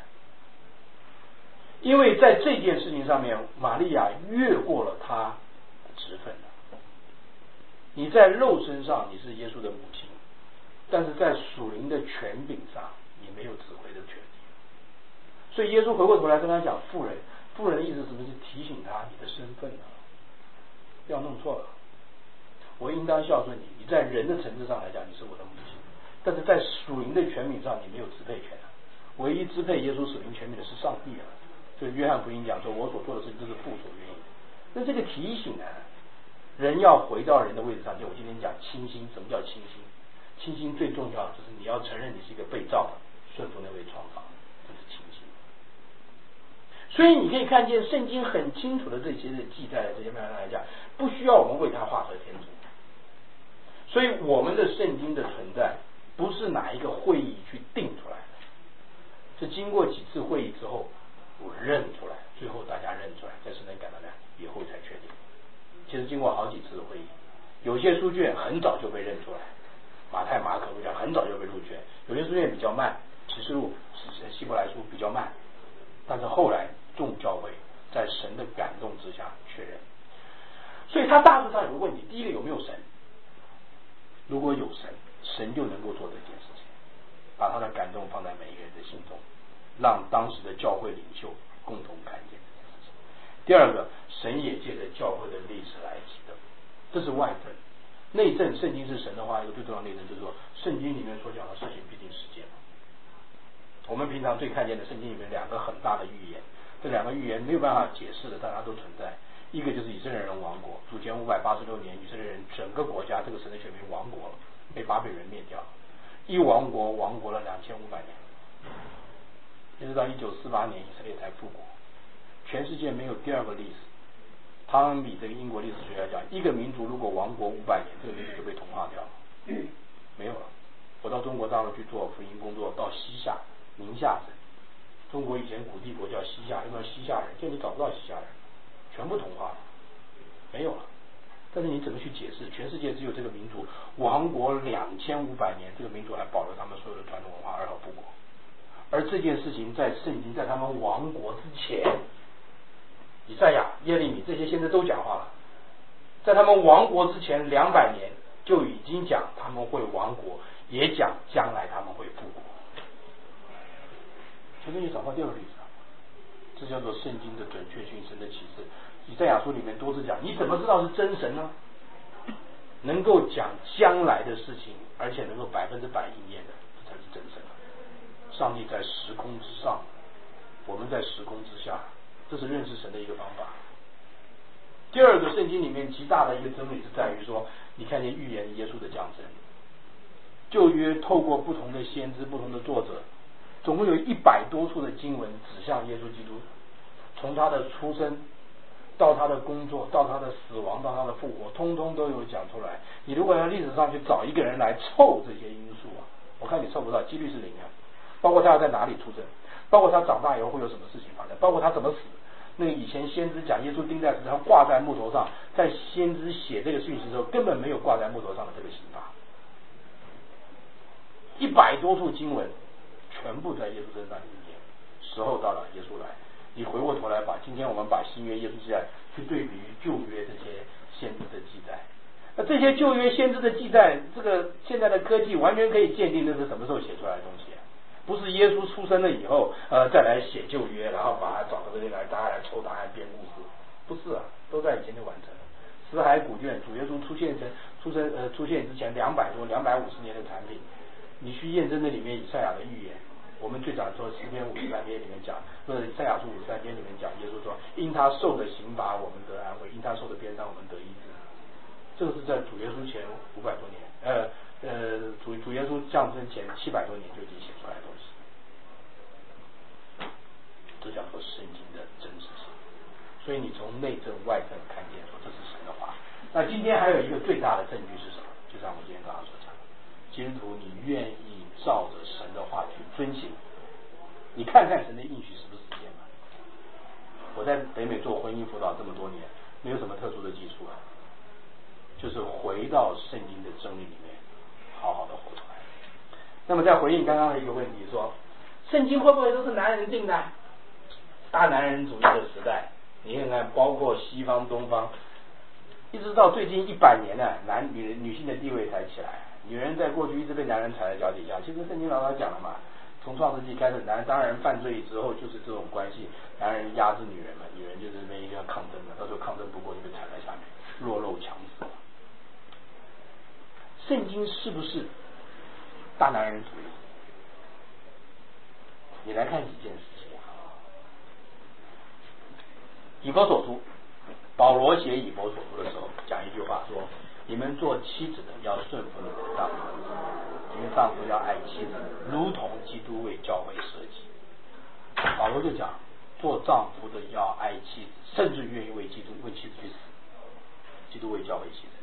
因为在这件事情上面，玛利亚越过了她的职分了。你在肉身上你是耶稣的母亲。但是在属灵的权柄上，你没有指挥的权利。所以耶稣回过头来跟他讲，妇人，妇人的意思是不是提醒他你的身份呢？不要弄错了。我应当孝顺你，你在人的层次上来讲，你是我的母亲，但是在属灵的权柄上，你没有支配权。唯一支配耶稣属灵权柄的是上帝啊。所以约翰福音讲说，我所做的事情都是父所愿意的。那这个提醒呢，人要回到人的位置上，就我今天讲清心。什么叫清心？清心最重要的就是你要承认你是一个被造的，顺服那位创造，这是清心。所以你可以看见圣经很清楚的这些的记载的这些面上来讲，不需要我们为它画蛇添足。所以我们的圣经的存在不是哪一个会议去定出来的，是经过几次会议之后我认出来，最后大家认出来，在圣经改了呢以后才确定。其实经过好几次的会议，有些书卷很早就被认出来。马太、马可、路加很早就被入卷，有些书卷比较慢，启示录、希伯来书比较慢，但是后来众教会在神的感动之下确认。所以它大致上有个问题：第一个，有没有神？如果有神，神就能够做这件事情，把他的感动放在每一个人的心中，让当时的教会领袖共同看见这件事情。第二个，神也借着教会的历史来启动，这是外证。内证，圣经是神的话，一个最重要的内证就是说，圣经里面所讲的事情必定实践。我们平常最看见的圣经里面两个很大的预言，这两个预言没有办法解释的，但它都存在。一个就是以色列人亡国，主前五百八十六年，以色列人整个国家这个神的选民亡国了，被巴比伦灭掉，一亡国亡国了两千五百年，一直到一九四八年以色列才复国， 全世界没有第二个历史。汤恩比这个英国历史学家讲，一个民族如果亡国五百年，这个民族就被同化掉了，没有了。我到中国大陆去做福音工作，到西夏、宁夏省，中国以前古帝国叫西夏，因为西夏人，现在你找不到西夏人，全部同化了，没有了。但是你怎么去解释？全世界只有这个民族亡国两千五百年，这个民族还保留他们所有的传统文化，而好不国。而这件事情在圣经在他们亡国之前，以赛亚、耶利米这些先知都讲话了，在他们亡国之前两百年就已经讲他们会亡国，也讲将来他们会复国。前面也找到第二个例子，这叫做圣经的准确性，神的启示。以赛亚书里面多次讲，你怎么知道是真神呢？能够讲将来的事情，而且能够百分之百应验的，这才是真神。上帝在时空之上，我们在时空之下，这是认识神的一个方法。第二个，圣经里面极大的一个真理是在于说，你看见预言耶稣的降生。旧约透过不同的先知、不同的作者，总共有一百多处的经文指向耶稣基督，从他的出生到他的工作，到他的死亡，到他的复活，通通都有讲出来。你如果在历史上去找一个人来凑这些因素啊，我看你凑不到，几率是零啊。包括他要在哪里出生，包括他长大以后会有什么事情发生，包括他怎么死。那个以前先知讲耶稣钉在石头上挂在木头上，在先知写这个讯息的时候根本没有挂在木头上的这个刑罚。一百多处经文全部在耶稣身上应验，时候到了，耶稣来。你回过头来把今天我们把新约耶稣记载去对比于旧约这些先知的记载，那这些旧约先知的记载，这个现在的科技完全可以鉴定那是什么时候写出来的东西啊？不是耶稣出生了以后，呃，再来写旧约，然后把它找到这里来，大家来抽答案编故事，不是啊，都在以前就完成了。死海古卷，主耶稣出现成出生呃出现之前两百多两百五十年的产品，你去验证那里面以赛亚的预言。我们最早说诗篇五十三篇里面讲，或者以赛亚书五十三篇里面讲，耶稣说，因他受的刑罚我们得安慰，因他受的鞭伤我们得医治。这个是在主耶稣前五百多年，呃呃，主主耶稣降生前七百多年就已经写出来的东西，这叫做圣经的真实性。所以你从内证外证看见说这是神的话。那今天还有一个最大的证据是什么？就像我今天刚刚所讲，基督徒你愿意照着神的话去遵行，你看看神的应许是不是实现了。我在北美做婚姻辅导这么多年，没有什么特殊的技术啊，就是回到圣经的真理里面好好的活出来。那么在回应刚刚的一个问题说，圣经会不会都是男人定的？大男人主义的时代，你看看包括西方东方，一直到最近一百年呢、啊，男女女性的地位才起来。女人在过去一直被男人踩在脚底下，其实圣经老早讲了嘛，从创世纪开始，男当然犯罪之后就是这种关系，男人压制女人嘛，女人就是那边一定要抗争的，到时候抗争不过就被踩在下面，弱肉强食。圣经是不是大男人主义？你来看几件事情。以弗所书，保罗写以弗所书的时候讲一句话说，你们做妻子的要顺服你们的丈夫，你们丈夫要爱妻子，如同基督为教会舍己。保罗就讲，做丈夫的要爱妻子，甚至愿意为基督为妻子去死。基督为教会牺牲。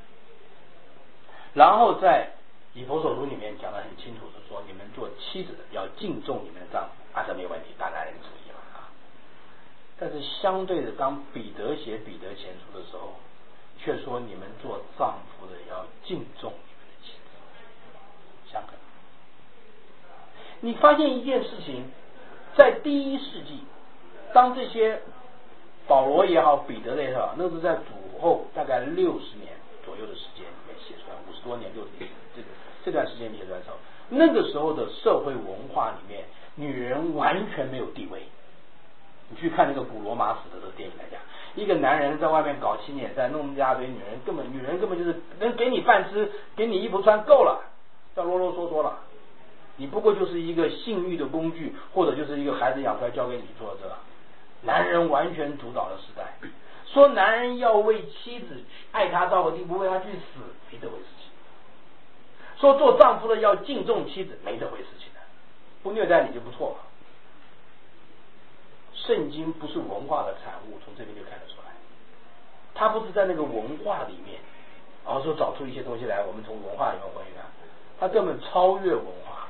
然后在以弗所书里面讲得很清楚，是说你们做妻子的要敬重你们的丈夫，啊，这没问题，大男人主义嘛啊。但是相对的，当彼得写彼得前书的时候，却说你们做丈夫的要敬重你们的妻子。相反，你发现一件事情，在第一世纪，当这些保罗也好，彼得也好，那是在主后大概六十年左右的时间里面写出来，五十多年、六十年这个这段时间写出来的时候，那个时候的社会文化里面，女人完全没有地位。你去看那个古罗马史的这个电影来讲，一个男人在外面搞青年赛，弄一大堆女人，根本女人根本就是能给你饭吃，给你衣服穿够了，要啰啰嗦嗦了。你不过就是一个性欲的工具，或者就是一个孩子养出来交给你做这。男人完全主导的时代，说男人要为妻子爱她到个地步，为她去死，没这回事情。说做丈夫的要敬重妻子，没这回事情的，不虐待你就不错了。 圣经不是文化的产物，从这边就看得出来。它不是在那个文化里面，然后说找出一些东西来，我们从文化里面回看，它根本超越文化，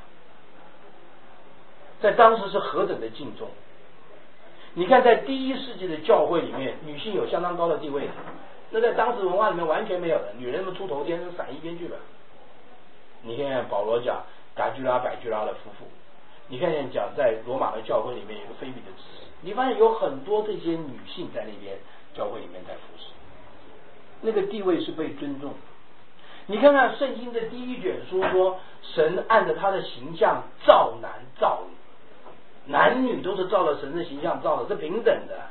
在当时是何等的敬重。你看，在第一世纪的教会里面，女性有相当高的地位的，那在当时文化里面完全没有的，女人们出头天就闪一边去了。你看看保罗讲达居拉、百居拉的夫妇，你看看讲在罗马的教会里面有个菲比的执事，你发现有很多这些女性在那边教会里面在服侍，那个地位是被尊重的。你看看圣经的第一卷书说，神按着他的形象造男造女，男女都是照着神的形象造的，是平等的。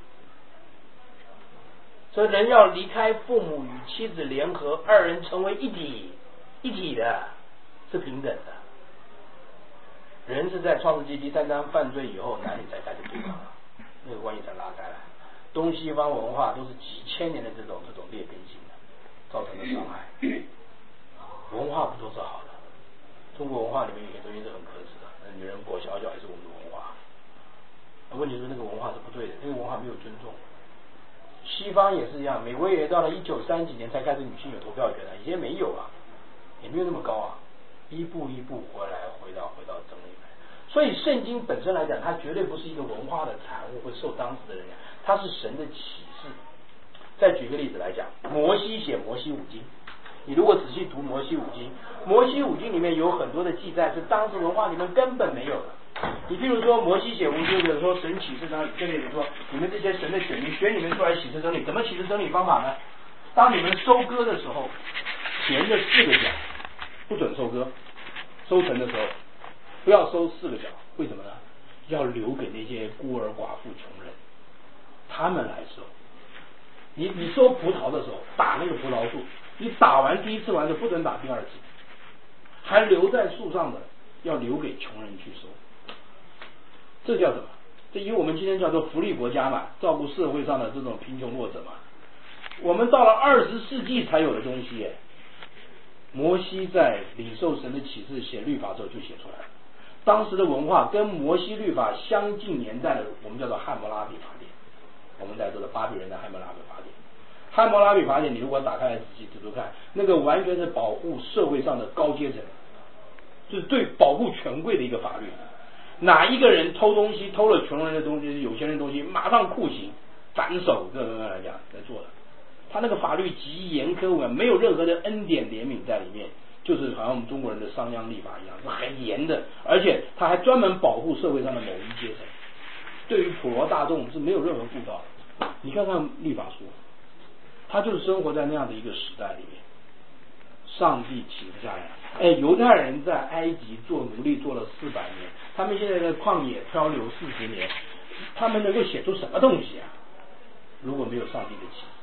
所以人要离开父母与妻子联合，二人成为一体，一体的，是平等的。人是在创世纪第三章犯罪以后，男女才开始对抗，那个关系才拉开来。东西方文化都是几千年的这种这种劣根性的造成的伤害。文化不都是好的？中国文化里面有些东西是很可耻的，女人裹小脚也是我们的文化。问题是那个文化是不对的，那个文化没有尊重。西方也是一样，美国也到了一九三几年才开始女性有投票权了，以前没有啊，也没有那么高啊，一步一步回来，回到回到真理来。所以圣经本身来讲，它绝对不是一个文化的产物，会受当时的人讲，它是神的启示。再举个例子来讲，摩西写摩西五经，你如果仔细读摩西五经，摩西五经里面有很多的记载是当时文化里面根本没有的。你譬如说摩西写五经的说神启示真理，这里说你们这些神的选民选你们出来启示真理，怎么启示真理方法呢？当你们收割的时候，田的四个角不准收割，收成的时候不要收四个角，为什么呢？要留给那些孤儿寡妇穷人，他们来收。你你收葡萄的时候打那个葡萄树，你打完第一次完就不准打第二次，还留在树上的要留给穷人去收。这叫什么？这以我们今天叫做福利国家嘛，照顾社会上的这种贫穷弱者嘛。我们到了二十世纪才有的东西耶。摩西在领受神的启示写律法的时候就写出来了。当时的文化跟摩西律法相近年代的，我们叫做汉谟拉比法典，我们在说的巴比伦的汉谟拉比法典。汉谟拉比法典你如果打开来仔细读读看，那个完全是保护社会上的高阶层，就是对保护权贵的一个法律。哪一个人偷东西，偷了穷人的东西，有钱人的东西，马上酷刑斩首，这个来讲在做的。他那个法律极严苛，没有任何的恩典怜悯在里面，就是好像我们中国人的商鞅立法一样，是很严的，而且他还专门保护社会上的某一阶层，对于普罗大众是没有任何顾到的。你看看律法书，他就是生活在那样的一个时代里面，上帝启示下来。哎，犹太人在埃及做奴隶做了四百年，他们现在在旷野漂流四十年，他们能够写出什么东西啊？如果没有上帝的启示，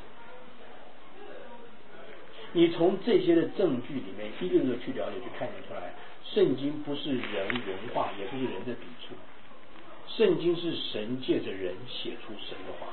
你从这些的证据里面一个个去了解，去看得出来，圣经不是人文化，也不是人的笔触，圣经是神借着人写出神的话。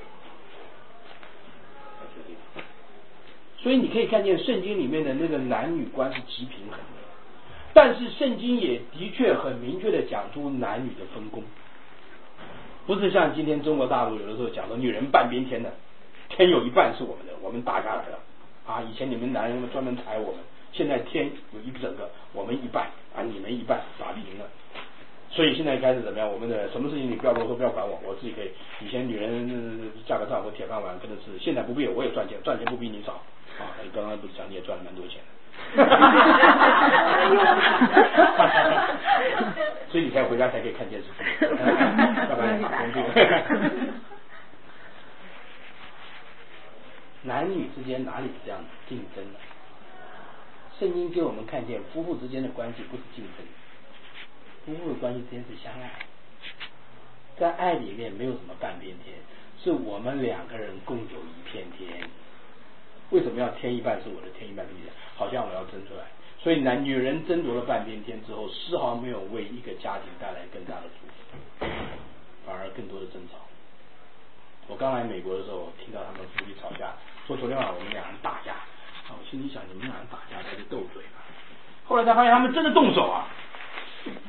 所以你可以看见圣经里面的那个男女关是极平衡的，但是圣经也的确很明确的讲出男女的分工，不是像今天中国大陆有的时候讲的女人半边天的，天有一半是我们的，我们打下来了啊！以前你们男人们专门踩我们，现在天有一整个，我们一半啊，你们一半，打平了。所以现在开始怎么样？我们的什么事情你不要啰嗦，不要管我，我自己可以。以前女人嫁个丈夫铁饭碗真的是，现在不必，我也赚钱，赚钱不比你少啊！你刚刚不是讲你也赚了蛮多钱的，所以你才回家才可以看电视，要不然工具。男女之间哪里这样竞争呢？圣经给我们看见，夫妇之间的关系不是竞争。夫妇的关系之间是相爱，在爱里面没有什么半边天，是我们两个人共有一片天。为什么要天一半是我的，天一半是你的？好像我要争出来。所以男女人争夺了半边天之后，丝毫没有为一个家庭带来更大的祝福，反而更多的争吵。我刚来美国的时候，听到他们夫妻吵架，说昨天晚上我们两人打架，啊，我心里想你们俩人打架在这斗嘴吧。后来才发现他们真的动手啊。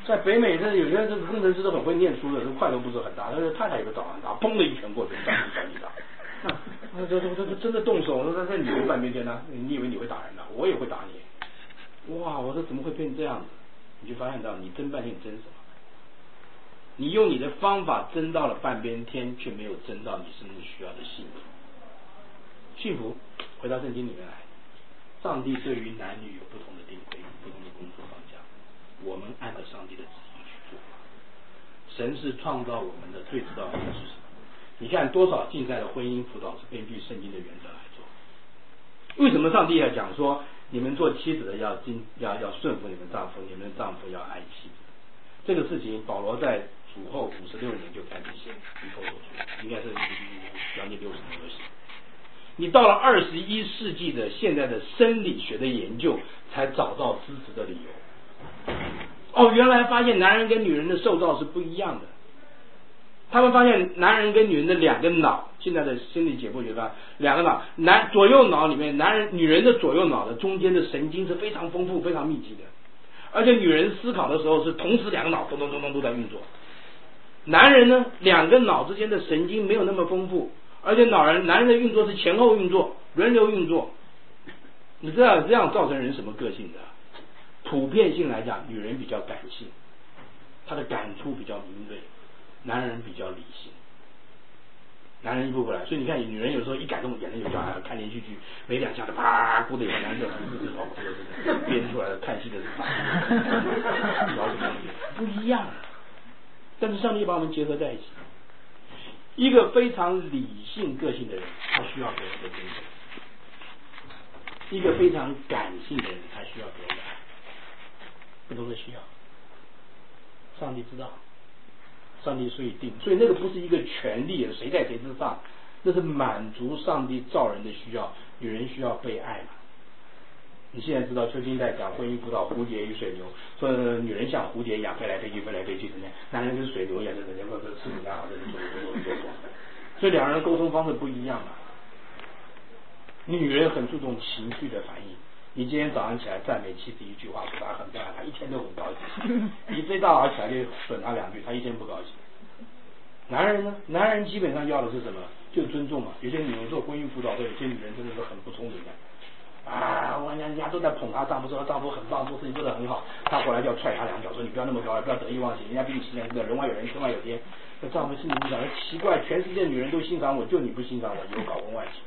在北美，这有些这个工程师都很会念书的，这块头不是很大，但是太太有个早很大，砰的一拳过去，上去小你打。那这这这真的动手，那那你会半边天呢？你以为你会打人呢？我也会打你。哇，我说怎么会变这样子？你就发现到你争半天，你争什么？你用你的方法争到了半边天，却没有争到你真正需要的幸福。幸福，回到圣经里面来，上帝对于男女有不同的定规，不同的工作方向，我们按照上帝的旨意去做。神是创造我们的，最知道我们是什么。你看多少竞赛的婚姻辅导是根据圣经的原则来做。为什么上帝要讲说，你们做妻子的要经要要顺服你们丈夫，你们的丈夫要爱妻子？这个事情保罗在主后五十六年就开始写以弗所书，应该是将近六十年就写。你到了二十一世纪的现在的生理学的研究，才找到支持的理由。哦，原来发现男人跟女人的受造是不一样的。他们发现男人跟女人的两个脑，现在的心理解剖学上，两个脑，男左右脑里面，男人女人的左右脑的中间的神经是非常丰富、非常密集的，而且女人思考的时候是同时两个脑咚咚咚咚都在运作。男人呢，两个脑之间的神经没有那么丰富，而且脑人男人的运作是前后运作、轮流运作。你知道这样造成人什么个性的？普遍性来讲，女人比较感性，她的感触比较敏锐。男人比较理性，男人一步步来，所以你看，女人有时候一感动，眼泪就掉下来。看连续剧，没两下就啪，哭的有男的不是头，这个是编出来的，看戏的是傻子，聊什么不一样。但是上帝把我们结合在一起，一个非常理性个性的人，他需要别人的尊重；一个非常感性的人，他需要别人的爱，不同的需要。上帝知道。上帝所以定，所以那个不是一个权利，谁在谁之上，那是满足上帝造人的需要。女人需要被爱嘛？你现在知道邱金在讲婚姻辅导蝴蝶与水牛，说女人像蝴蝶一样飞来飞去，飞来飞去，怎么样？男人跟水牛一样，在人家或者吃人家，或者做做做做。所以两人沟通方式不一样嘛。女人很注重情绪的反应。你今天早上起来赞美妻子一句话，说她很漂亮，她一天都很高兴。你这大早起来就损她两句，她一天不高兴。男人呢？男人基本上要的是什么？就尊重嘛。有些女人做婚姻辅导的，有些女人真的是很不聪明的。啊，我人家都在捧她丈夫，说她丈夫很棒，做事情做得很好。她回来就要踹她两脚，说你不要那么高，不要得意忘形，人家比你欣赏一个人外有人，天外有天。那丈夫心里就想，奇怪，全世界女人都欣赏我，就你不欣赏我，以后搞婚外情。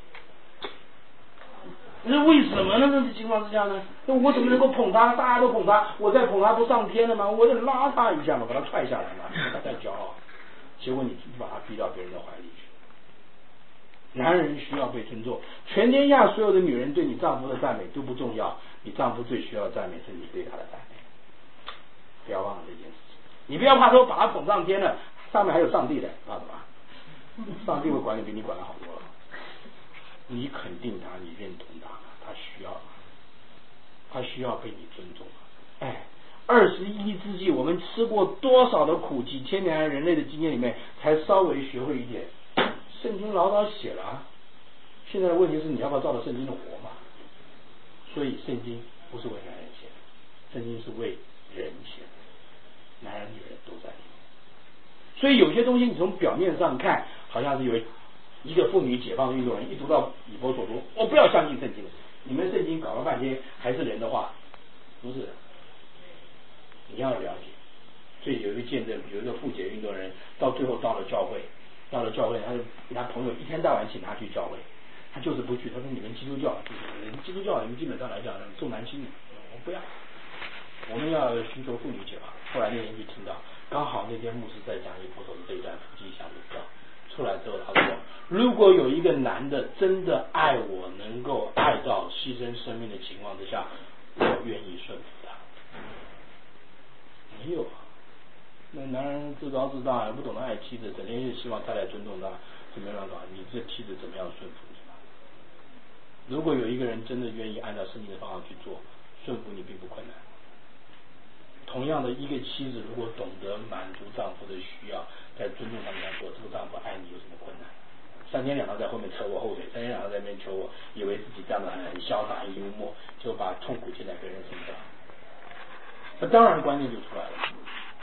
那为什么呢？这种情况之下呢？那我怎么能够捧他？大家都捧他，我再捧他不上天了吗？我得拉他一下嘛，把他踹下来嘛，他再骄傲。结果你把他逼到别人的怀里去。男人需要被尊重，全天下所有的女人对你丈夫的赞美都不重要，你丈夫最需要的赞美是你对他的赞美。不要忘了这件事情，你不要怕说把他捧上天了，上面还有上帝的，怕什么？上帝会管你比你管的好多了。你肯定他，你认同他，他需要，他需要被你尊重。哎，二十一世纪我们吃过多少的苦，几千年来人类的经验里面才稍微学会一点。圣经老早写了啊，现在的问题是你要不要照着圣经的活嘛？所以圣经不是为男人写的，圣经是为人写的，男人女人都在里面。所以有些东西你从表面上看，好像是有一个妇女解放的运动人，一读到以弗所书，我不要相信圣经，你们圣经搞了半天还是人的话，不是的，你要了解。所以有一个见证，有一个妇解运动人，到最后到了教会，到了教会，他就他朋友一天到晚请他去教会，他就是不去。他说你们基督教，你们基督教，你们基本上来讲重男轻女，我不要，我们要寻求妇女解放。后来那天去听到，刚好那天牧师在讲以弗所的这一段夫妻相处之道。出来之后，他说：“如果有一个男的真的爱我，能够爱到牺牲生命的情况之下，我愿意顺服他。”没有啊，那男人自高自大，不懂得爱妻子，整天就希望太太尊重他，就没办法。你这妻子怎么样顺服你吧？如果有一个人真的愿意按照圣经的方法去做，顺服你并不困难。同样的，一个妻子如果懂得满足丈夫的需要，在尊重他们来做，这个丈夫爱你有什么困难？三天两头在后面扯我后腿，三天两头在那边求我，以为自己这样的很潇洒、很幽默，就把痛苦接在别人身上。那当然观念就出来了。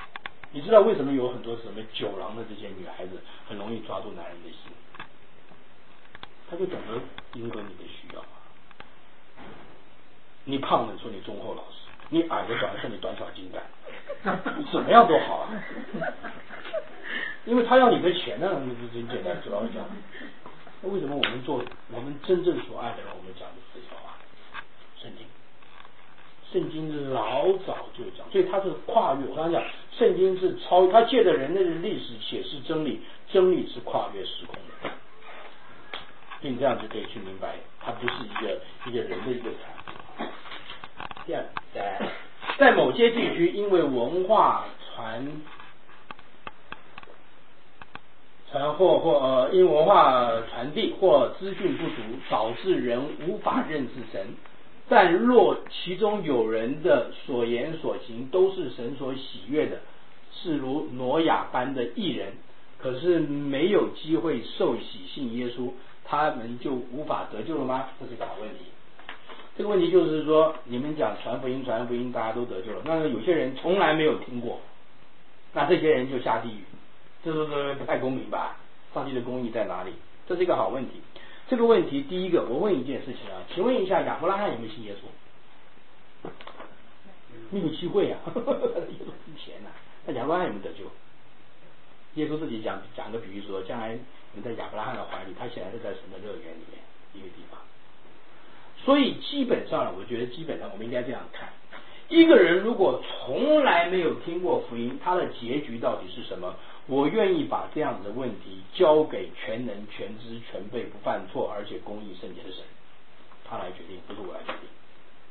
你知道为什么有很多什么酒廊的这些女孩子很容易抓住男人的心？她就懂得迎合你的需要。你胖了说你忠厚老实，你矮的短说你短小精干，怎么样都好啊。因为他要你的钱呢，很简单，主要是这样。那为什么我们做我们真正所爱的人，我们讲的是这条话？圣经，圣经老早就讲，所以它是跨越。我刚才讲，圣经是超，它借着人类的历史显示真理，真理是跨越时空的。所以你这样就可以去明白，它不是一个一个人的一个产物。第二，在在某些地区，因为文化传传或或呃，因文化传递或资讯不足，导致人无法认识神。但若其中有人的所言所行都是神所喜悦的，是如挪亚般的义人，可是没有机会受洗信耶稣，他们就无法得救了吗？这是一个好问题。这个问题就是说，你们讲传福音传福音大家都得救了，那有些人从来没有听过，那这些人就下地狱，这是不是不太公平吧？上帝的公义在哪里？这是一个好问题。这个问题，第一个，我问一件事情啊，请问一下，亚伯拉罕有没有信耶稣？没有机会啊，耶稣之前呢、啊，那亚伯拉罕有没有得救？耶稣自己讲讲个比喻说，将来你在亚伯拉罕的怀里，他显然是在神的乐园里面一个地方。所以基本上，我觉得基本上我们应该这样看：一个人如果从来没有听过福音，他的结局到底是什么？我愿意把这样子的问题交给全能、全知、全备、不犯错，而且公义圣洁的神，他来决定，不是我来决定。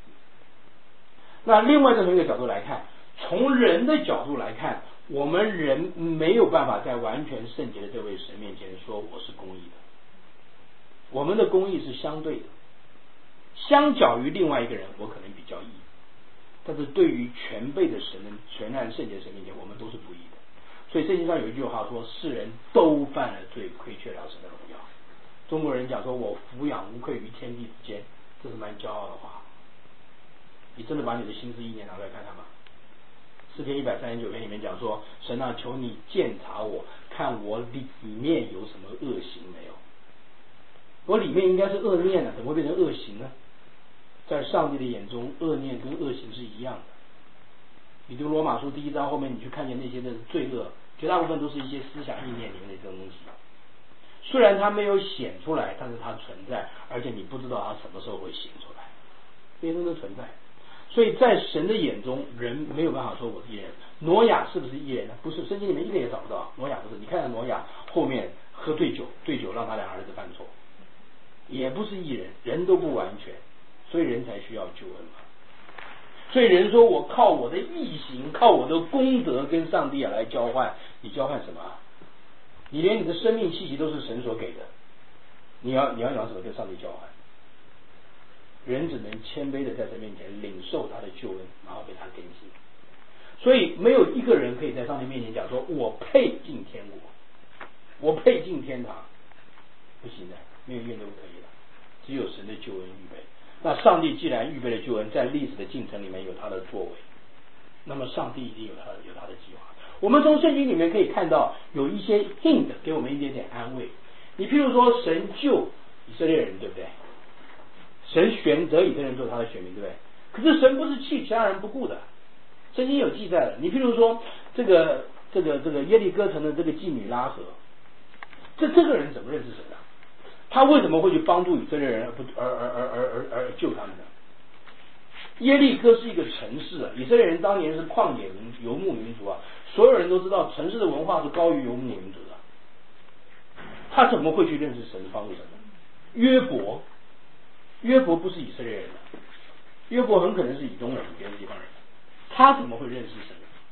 那另外再从一个角度来看，从人的角度来看，我们人没有办法在完全圣洁的这位神面前说我是公义的。我们的公义是相对的，相较于另外一个人，我可能比较义，但是对于全备的神、全然圣洁的神面前，我们都是不义的。所以圣经上有一句话说，世人都犯了罪，亏缺了神的荣耀。中国人讲说，我抚养无愧于天地之间，这是蛮骄傲的话。你真的把你的心思意念拿出来看看吗？诗篇一百三十九篇里面讲说，神啊，求你鉴察我，看我里面有什么恶行没有。我里面应该是恶念的，怎么会变成恶行呢？在上帝的眼中，恶念跟恶行是一样的。你读罗马书第一章后面，你去看见那些的罪恶，绝大部分都是一些思想意念里面的这种东西。虽然它没有显出来，但是它存在，而且你不知道它什么时候会显出来，这些东西存在。所以在神的眼中，人没有办法说我是义人。挪亚是不是义人呢？不是，圣经里面一点也找不到。挪亚不是，你看看挪亚后面喝醉酒，醉酒让他的儿子犯错，也不是义人，人都不完全，所以人才需要救恩嘛。所以人说我靠我的义行，靠我的功德跟上帝来交换，你交换什么？你连你的生命气息都是神所给的，你要你要拿什么跟上帝交换？人只能谦卑的在神面前领受他的救恩，然后被他更新。所以没有一个人可以在上帝面前讲说我配进天国，我配进天堂，不行的，没有一个人都不可以的，只有神的救恩预备。那上帝既然预备了救恩，在历史的进程里面有他的作为，那么上帝一定有他有他的计划。我们从圣经里面可以看到有一些 hint 给我们一点点安慰。你譬如说神救以色列人，对不对？神选择以色列人做他的选民，对不对？可是神不是弃其他人不顾的，圣经有记载的。你譬如说这个这个这个耶利哥城的这个妓女拉合，这这个人怎么认识神啊？他为什么会去帮助以色列人而不而而而而而而救他们呢？耶利哥是一个城市啊，以色列人当年是旷野民游牧民族啊，所有人都知道城市的文化是高于游牧民族的，他怎么会去认识神帮助神呢？约伯，约伯不是以色列人的，约伯很可能是以东人别的地方人，他怎么会认识神？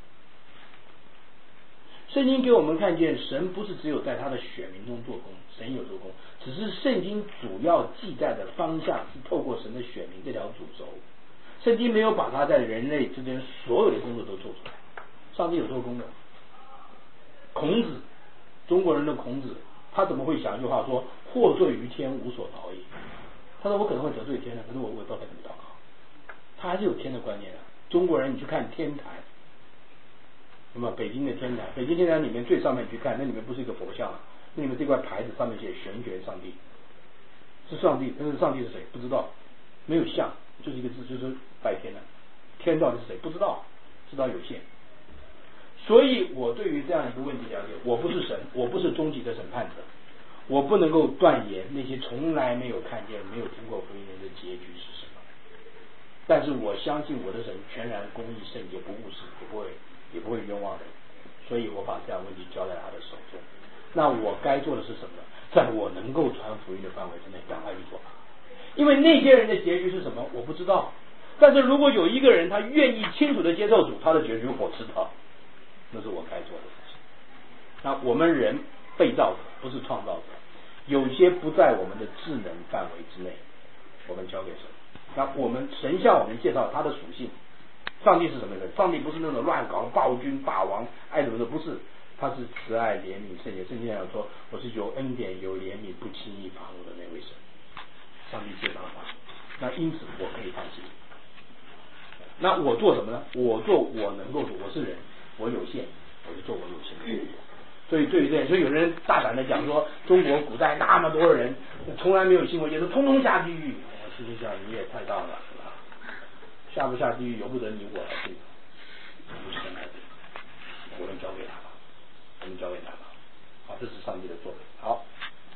圣经给我们看见，神不是只有在他的选民中做工，神有做工，只是圣经主要记载的方向是透过神的选民这条主轴。圣经没有把他在人类之间所有的工作都做出来，上帝有做工的。孔子，中国人的孔子，他怎么会想一句话说“祸罪于天，无所逃也”？他说我可能会得罪天的，可是我我也不知道该怎么祷告。他还是有天的观念的。中国人，你去看天坛。 那么北京的天坛，北京天坛里面最上面去看，那里面不是一个佛像啊，那里面这块牌子上面写玄玄上帝，是上帝，但是上帝是谁不知道，没有像，就是一个字，就是拜天的，天到底是谁不知道，知道有限。所以我对于这样一个问题了解，我不是神，我不是终极的审判者，我不能够断言那些从来没有看见没有听过福音人的结局是什么，但是我相信我的神全然公义圣洁，不误事，也不会也不会冤枉人，所以我把这样问题交在他的手中。那我该做的是什么呢？在我能够传福音的范围之内赶快去做，因为那些人的结局是什么我不知道，但是如果有一个人他愿意清楚的接受主，他的结局我知道，那是我该做的事情。那我们人被造者不是创造者，有些不在我们的智能范围之内，我们交给神。那我们神向我们介绍他的属性，上帝是什么人？上帝不是那种乱搞暴君霸王爱怎么的，不是，他是慈爱怜悯圣洁。圣经上说我是有恩典有怜悯不轻易发怒的那位神，上帝介绍他，那因此我可以放心。那我做什么呢？我做我能够做，我是人，我有限，我就做我有限的工作。所以对于这样，所以有人大胆的讲说，中国古代那么多人从来没有信过耶稣，通通下地狱。我心里想你也太大了，是吧？下不下地狱由不得你我来定，不是神来定，我们交给他吧，我们交给他吧。好，这是上帝的作为。好，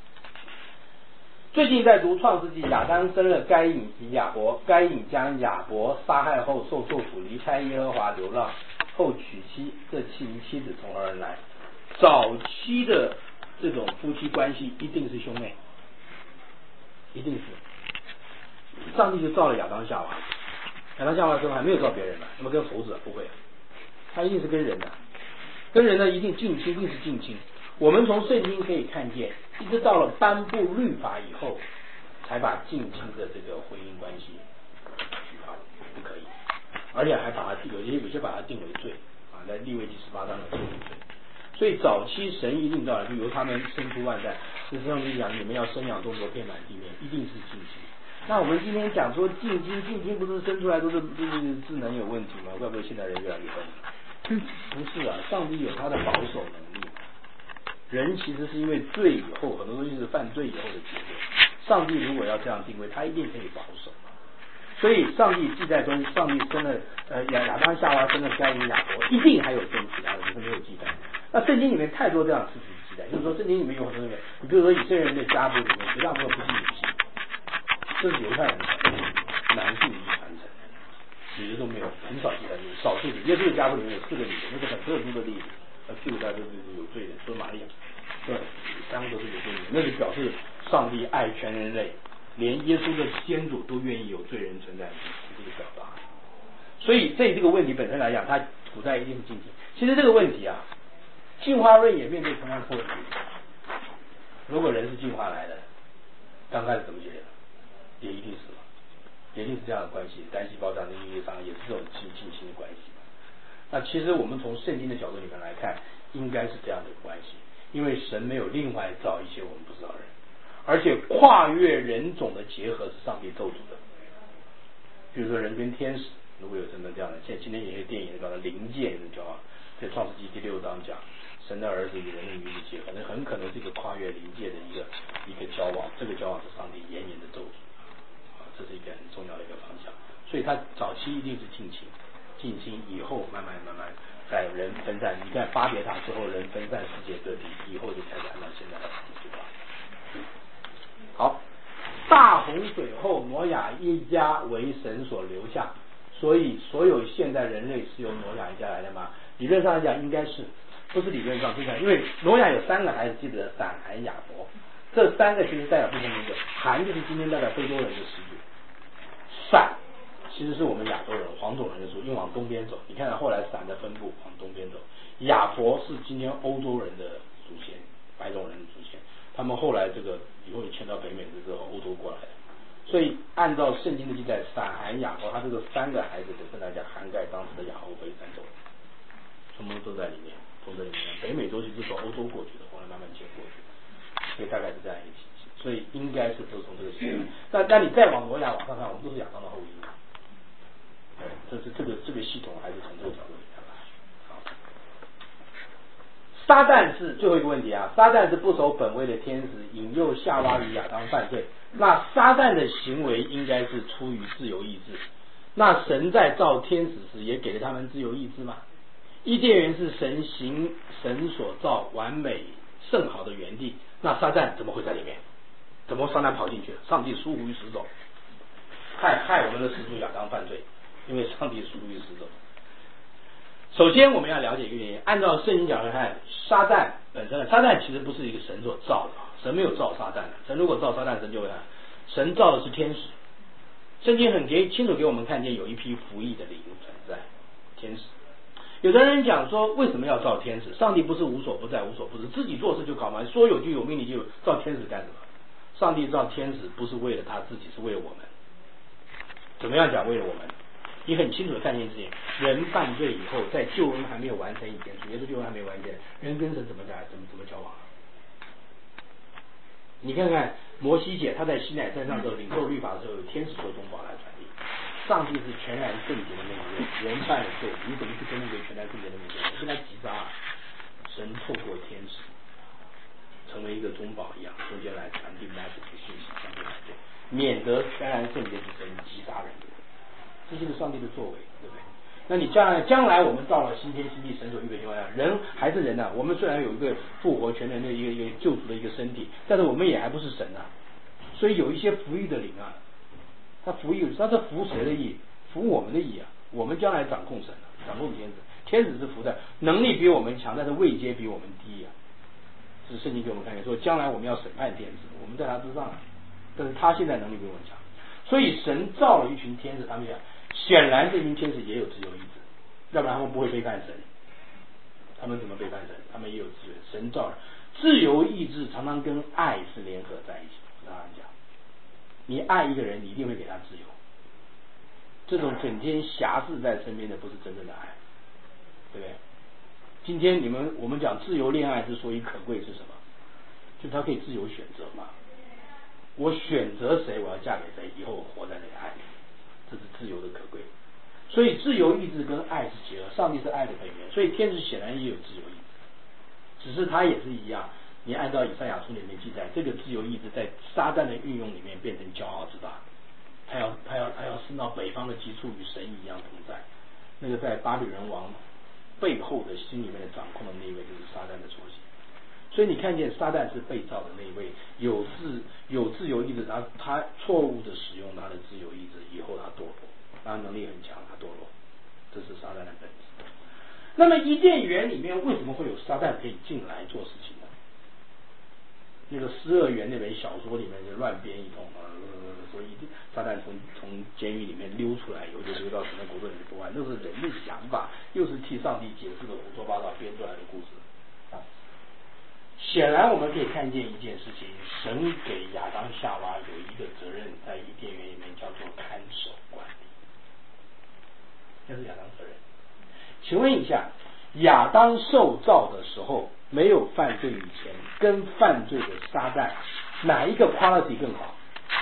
最近在读创世纪，亚当生了该隐及亚伯，该隐将亚伯杀害后受咒诅，离开耶和华流浪，后娶妻，这妻妻子从何而来？早期的这种夫妻关系一定是兄妹，一定是。上帝就造了亚当夏娃，亚当夏娃的时候还没有造别人呢，那么跟猴子不会，他一定是跟人的，跟人呢一定近亲，一定是近亲。我们从圣经可以看见，一直到了颁布律法以后，才把近亲的这个婚姻关系取消，不可以，而且还把它有些有些把它定为罪啊，在利未记十八章有定为罪。所以早期神一定到了，就由他们生出万代。事实上就讲，你们要生养众多，遍满地面，一定是近亲。那我们今天讲说近亲，近亲不是生出来都是都是智能有问题吗？怪不得现在人越来越笨。不是啊，上帝有他的保守能力。人其实是因为罪以后，很多东西是犯罪以后的结果。上帝如果要这样定位，他一定可以保守。所以上帝记载中，上帝生了呃亚亚当夏娃生了该隐亚伯，一定还有生其他的，只是没有记载。那圣经里面太多这样的事情记载，就是说圣经里面有很多人，你比如说以色列人的家谱里面，绝大部分不是女性，这是犹太人的男性遗传承，女的都没有，很少记载，有少数的。耶稣的家谱里面有四个女的，那是很特殊的例子，呃，第五代都是有罪的，说玛利亚，对，三个都是有罪的，那是表示上帝爱全人类。连耶稣的先祖都愿意有罪人存在，这个表达。所以对这个问题本身来讲，它处在一定境界。其实这个问题啊，进化论也面对同样的问题。如果人是进化来的，刚开始怎么解决的？也一定是，也一定是这样的关系。单细胞上的意义上也是这种近近亲的关系。那其实我们从圣经的角度里面来看，应该是这样的关系，因为神没有另外造一些我们不知道的人。而且跨越人种的结合是上帝咒诅的，比如说人跟天使，如果有真的这样的，现在今天有些电影叫做灵界的交往，在创世纪第六章讲神的儿子与人的女子结合，那很可能是一个跨越灵界的一个一个交往，这个交往是上帝严严的咒诅啊，这是一个很重要的一个方向。所以他早期一定是近亲，近亲以后慢慢慢慢在人分散，你看巴别塔之后人分散世界各地，以后就开始按照现在的方式吧。好，大洪水后，挪亚一家为神所留下，所以所有现代人类是由挪亚一家来的吗？理论上来讲，应该是，不是理论上，就讲，因为挪亚有三个孩子，记得闪、含、亚伯，这三个其实代表不同名字，含就是今天代表非洲人的始祖，闪其实是我们亚洲人黄种人的族，因为往东边走，你看后来闪的分布往东边走，亚伯是今天欧洲人的祖先，白种人的祖先。他们后来这个以后迁到北美之后，欧洲过来的，所以按照圣经的记载，闪、含、亚伯，他这个三个孩子本身来讲，涵盖当时的亚欧非三洲，什么都在里面，都在里面。北美洲其实是从欧洲过去的，后来慢慢迁过去的，所以大概是这样一个体系。所以应该是都从这个系统。那那你再往挪亚往上看，我们都是亚当的后裔。对，这是这个这个系统还是从这个角度里看来。好， 撒旦是最后一个问题啊，撒旦是不守本位的天使，引诱夏娃与亚当犯罪。那撒旦的行为应该是出于自由意志。那神在造天使时也给了他们自由意志吗？伊甸园是神行神所造完美甚好的园地，那撒旦怎么会在里面？怎么撒旦跑进去？上帝疏忽于死种，害害我们的始祖亚当犯罪，因为上帝疏忽于死种。首先我们要了解一个原因，按照圣经讲来看，撒旦本身，撒旦其实不是一个神所造的，神没有造撒旦的。神如果造撒旦，神就会看，神造的是天使。圣经很给清楚给我们看见有一批服役的灵存在，天使。有的人讲说，为什么要造天使？上帝不是无所不在、无所不知，自己做事就搞嘛，说有就有，命令就有，造天使干什么？上帝造天使不是为了他自己，是为了我们。怎么样讲为了我们？你很清楚的看见这些人犯罪以后，在救恩还没有完成以前，主耶稣救恩还没有完成，人跟神怎么在怎么怎么交往？你看看摩西姐，他在西乃山上的时候领受律法的时候，有天使做中保来传递。上帝是全然圣洁的那一位，人犯了罪，你怎么去跟那个全然圣洁的那一位？跟他击杀，神透过天使成为一个中保一样，中间来传递那些信息，相对来说，免得全然圣洁之神击杀人。这就是上帝的作为，对不对？那你将来将来我们到了新天新地，神所预备的情况下，人还是人呐、啊。我们虽然有一个复活全能的一个一个救赎的一个身体，但是我们也还不是神啊。所以有一些服役的灵啊，他服役，他是服谁的役？服我们的役啊。我们将来掌控神、啊，掌控天使，天使是服的，能力比我们强，但是位阶比我们低啊。这是圣经给我们看见说，将来我们要审判天使，我们在他之上、啊，但是他现在能力比我们强。所以神造了一群天使，他们讲，显然这群天使也有自由意志，要不然他们不会背叛神。他们怎么背叛神？他们也有自由，神造了自由意志，常常跟爱是联合在一起。我跟他讲，你爱一个人，你一定会给他自由。这种整天辖制在身边的，不是真正的爱，对不对？今天你们我们讲自由恋爱之所以可贵是什么？就是他可以自由选择嘛。我选择谁，我要嫁给谁，以后我活在那个爱里，这是自由的可贵。所以自由意志跟爱是结合，上帝是爱的本源，所以天使显然也有自由意志，只是他也是一样。你按照以赛亚书里面记载，这个自由意志在撒旦的运用里面变成骄傲之大，他要他要他要升到北方的极处，与神一样同在。那个在巴比伦王背后的心里面的掌控的那一位，就是撒旦的雏形。所以你看见撒旦是被造的那一位，有自有自由意志，他他错误的使用他的自由意志，以后他堕落，他能力很强，他堕落，这是撒旦的本质。那么伊甸园里面为什么会有撒旦可以进来做事情呢？那个《失乐园》那本小说里面就乱编一通啊，所以撒旦从从监狱里面溜出来以后，就溜到神的国度里面作案，那是人的想法，又是替上帝解释的胡说八道编出来的故事啊。显然我们可以看见一件事情，神给亚当夏娃有一个责任，在伊甸园里面叫做看守管理，这是亚当责任。请问一下，亚当受造的时候没有犯罪以前，跟犯罪的撒旦哪一个 quality 更好？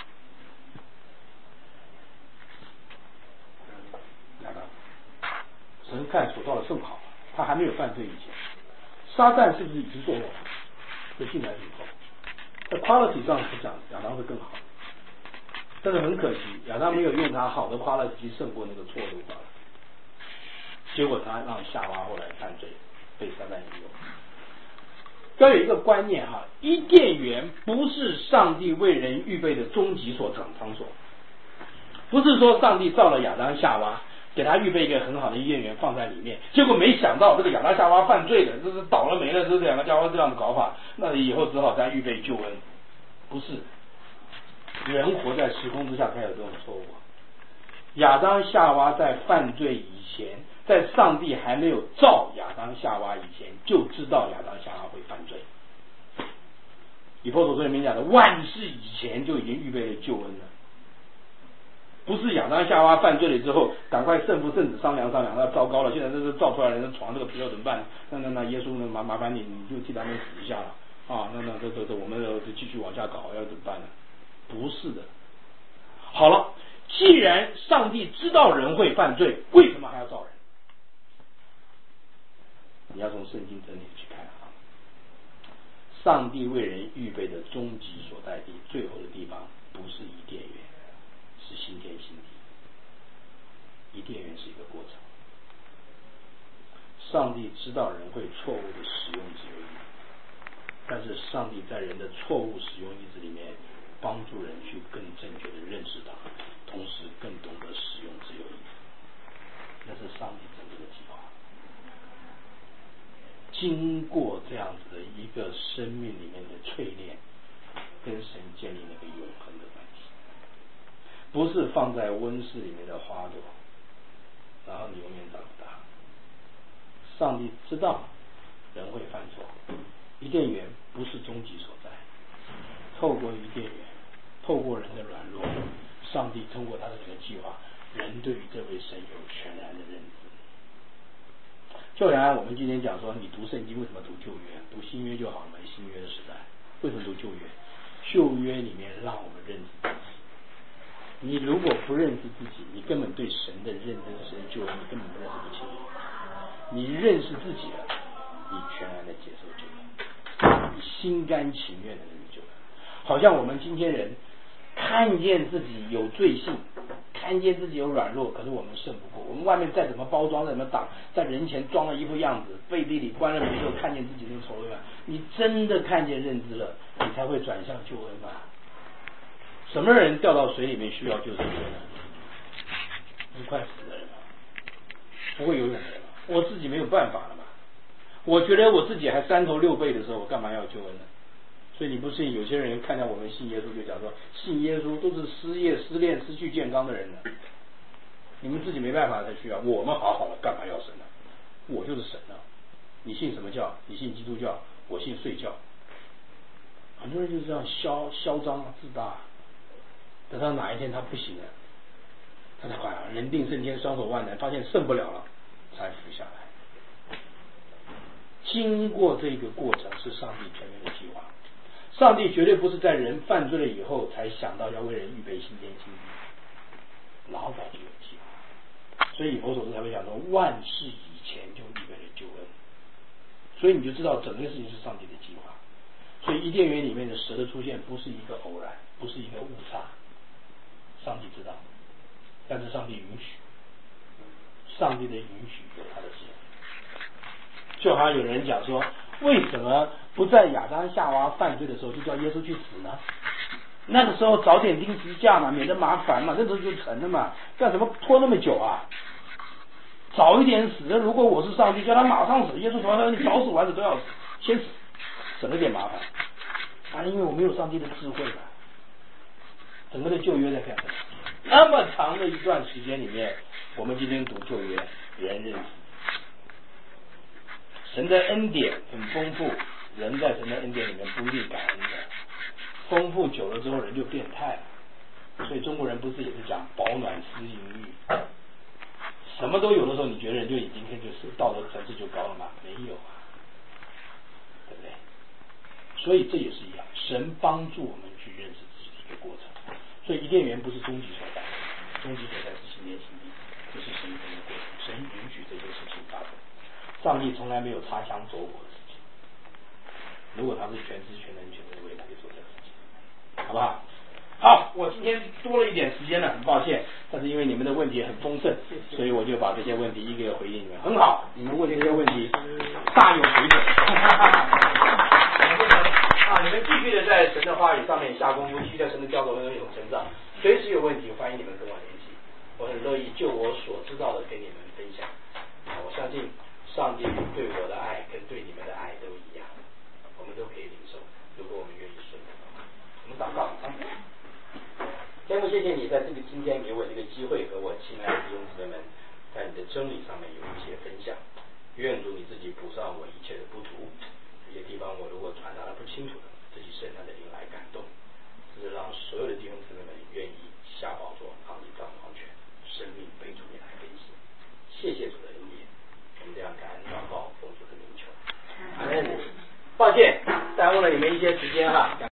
亚当，神看所造的更好，他还没有犯罪以前，撒旦是不是已经堕落了？就进来以后，在 quality 上是讲亚当是更好，但是很可惜，亚当没有用他好的 quality 去胜过那个错误 quality， 结果他让夏娃后来犯罪，被撒旦引诱。要有一个观念哈，伊甸园不是上帝为人预备的终极所场场所，不是说上帝造了亚当夏娃，给他预备一个很好的伊甸园放在里面，结果没想到这个亚当夏娃犯罪了，这是倒了霉了，这两个家伙这样的搞法，那以后只好再预备救恩。不是，人活在时空之下才有这种错误。亚当夏娃在犯罪以前，在上帝还没有造亚当夏娃以前，就知道亚当夏娃会犯罪。以弗所书里面讲的，万事以前就已经预备了救恩了。不是亚当夏娃犯罪了之后，赶快圣父圣子商量商量，那糟糕了，现在这是造出来的人的床这个皮肉怎么办？那那那耶稣呢？麻麻烦你，你就替他们死一下了啊！那那这这这我们就继续往下搞，要怎么办呢？不是的。好了，既然上帝知道人会犯罪，为什么还要造人？你要从圣经真理去看啊。 上帝为人预备的终极所在地，最后的地方不是伊甸园，是新天新地。伊甸园是一个过程。上帝知道人会错误的使用自由意志，但是上帝在人的错误使用意志里面，帮助人去更正确的认识到，同时更懂得使用自由意志。那是上帝整个的计划。经过这样子的一个生命里面的淬炼，跟神建立那个永恒的关系，不是放在温室里面的花朵，然后你永远长不大。上帝知道人会犯错，伊甸园不是终极所在。透过伊甸园，透过人的软弱，上帝通过他的这个计划，人对于这位神有全然的认知。就好像我们今天讲说，你读圣经为什么读旧约？读新约就好了嘛，新约的时代为什么读旧约？旧约里面让我们认识自己。你如果不认识自己，你根本对神的认真、神救恩，你根本认识不清楚。你认识自己了，你全然的接受救恩，你心甘情愿的认识救恩。好像我们今天人看见自己有罪性，看见自己有软弱，可是我们胜不过。我们外面再怎么包装，再怎么挡，在人前装了一副样子，背地里关了门之后，看见自己那个丑恶，你真的看见认知了，你才会转向救恩嘛。什么人掉到水里面需要救生员呢？很快死的人嘛，不会游泳的人嘛。我自己没有办法了嘛。我觉得我自己还三头六臂的时候，我干嘛要救恩呢？所以你不信，有些人看到我们信耶稣就讲说，信耶稣都是失业、失恋、失去健康的人呢。你们自己没办法才需要，我们好好了，干嘛要神呢？我就是神啊！你信什么教？你信基督教，我信睡觉。很多人就是这样嚣嚣张自大，等到哪一天他不行了，他才快啊，人定胜天，双手万能，发现胜不了了，才服下来。经过这个过程是上帝全面的计划。上帝绝对不是在人犯罪了以后才想到要为人预备新天新地，老早就有计划。所以以弗所书才会讲说，万事以前就预备了救恩。所以你就知道整个事情是上帝的计划。所以伊甸园里面的蛇的出现不是一个偶然，不是一个误差，上帝知道，但是上帝允许，上帝的允许有他的旨意。就好像有人讲说，为什么不在亚当夏娃犯罪的时候就叫耶稣去死呢？那个时候早点钉十字架嘛，免得麻烦嘛，那时候就成了嘛，干什么拖那么久啊？早一点死，如果我是上帝，叫他马上死。耶稣说：“你早死晚死都要死，先死，省了点麻烦。”啊，因为我没有上帝的智慧嘛。整个的旧约在干什么？那么长的一段时间里面，我们今天读旧约，人认识神的恩典很丰富，人在神的恩典里面不一定感恩的。丰富久了之后，人就变态了。所以中国人不是也是讲饱暖思淫欲？什么都有的时候，你觉得人就已经就是道德层次就高了吗？没有啊，对不对？所以这也是一样，神帮助我们去认识自己的一个过程。所以伊甸园不是终极所在，终极所在是新天新地，这是神的一个过程。神允许这些事情发生，上帝从来没有擦枪走火的事情。如果他是全知全能全能为，他就做这个事情，好不好？好，我今天多了一点时间了，很抱歉，但是因为你们的问题很丰盛，所以我就把这些问题一个一个回应你们。很好，你们问这些问题大有水准。啊，你们继续的在神的话语上面下功夫，继续在神的教导中有成长。随时有问题，欢迎你们跟我联系，我很乐意就我所知道的跟你们分享。啊，我相信上帝对我的爱跟对你们的爱都一样，我们都可以领受，如果我们愿意顺服。我们祷告啊。天父，谢谢你在这个今天给我这个机会，和我亲爱的弟兄姊妹们在你的真理上面有一些分享。愿主你自己补上我一切的不足，这些地方我如果传达的不清楚的，自己圣灵的灵来感动，是让所有的弟兄姊妹们愿意下宝座扛起帐王权，生命被主你来更新。谢谢主的恩典，我们这样感恩祷告，奉主的名求。阿门。抱歉耽误了你们一些时间哈。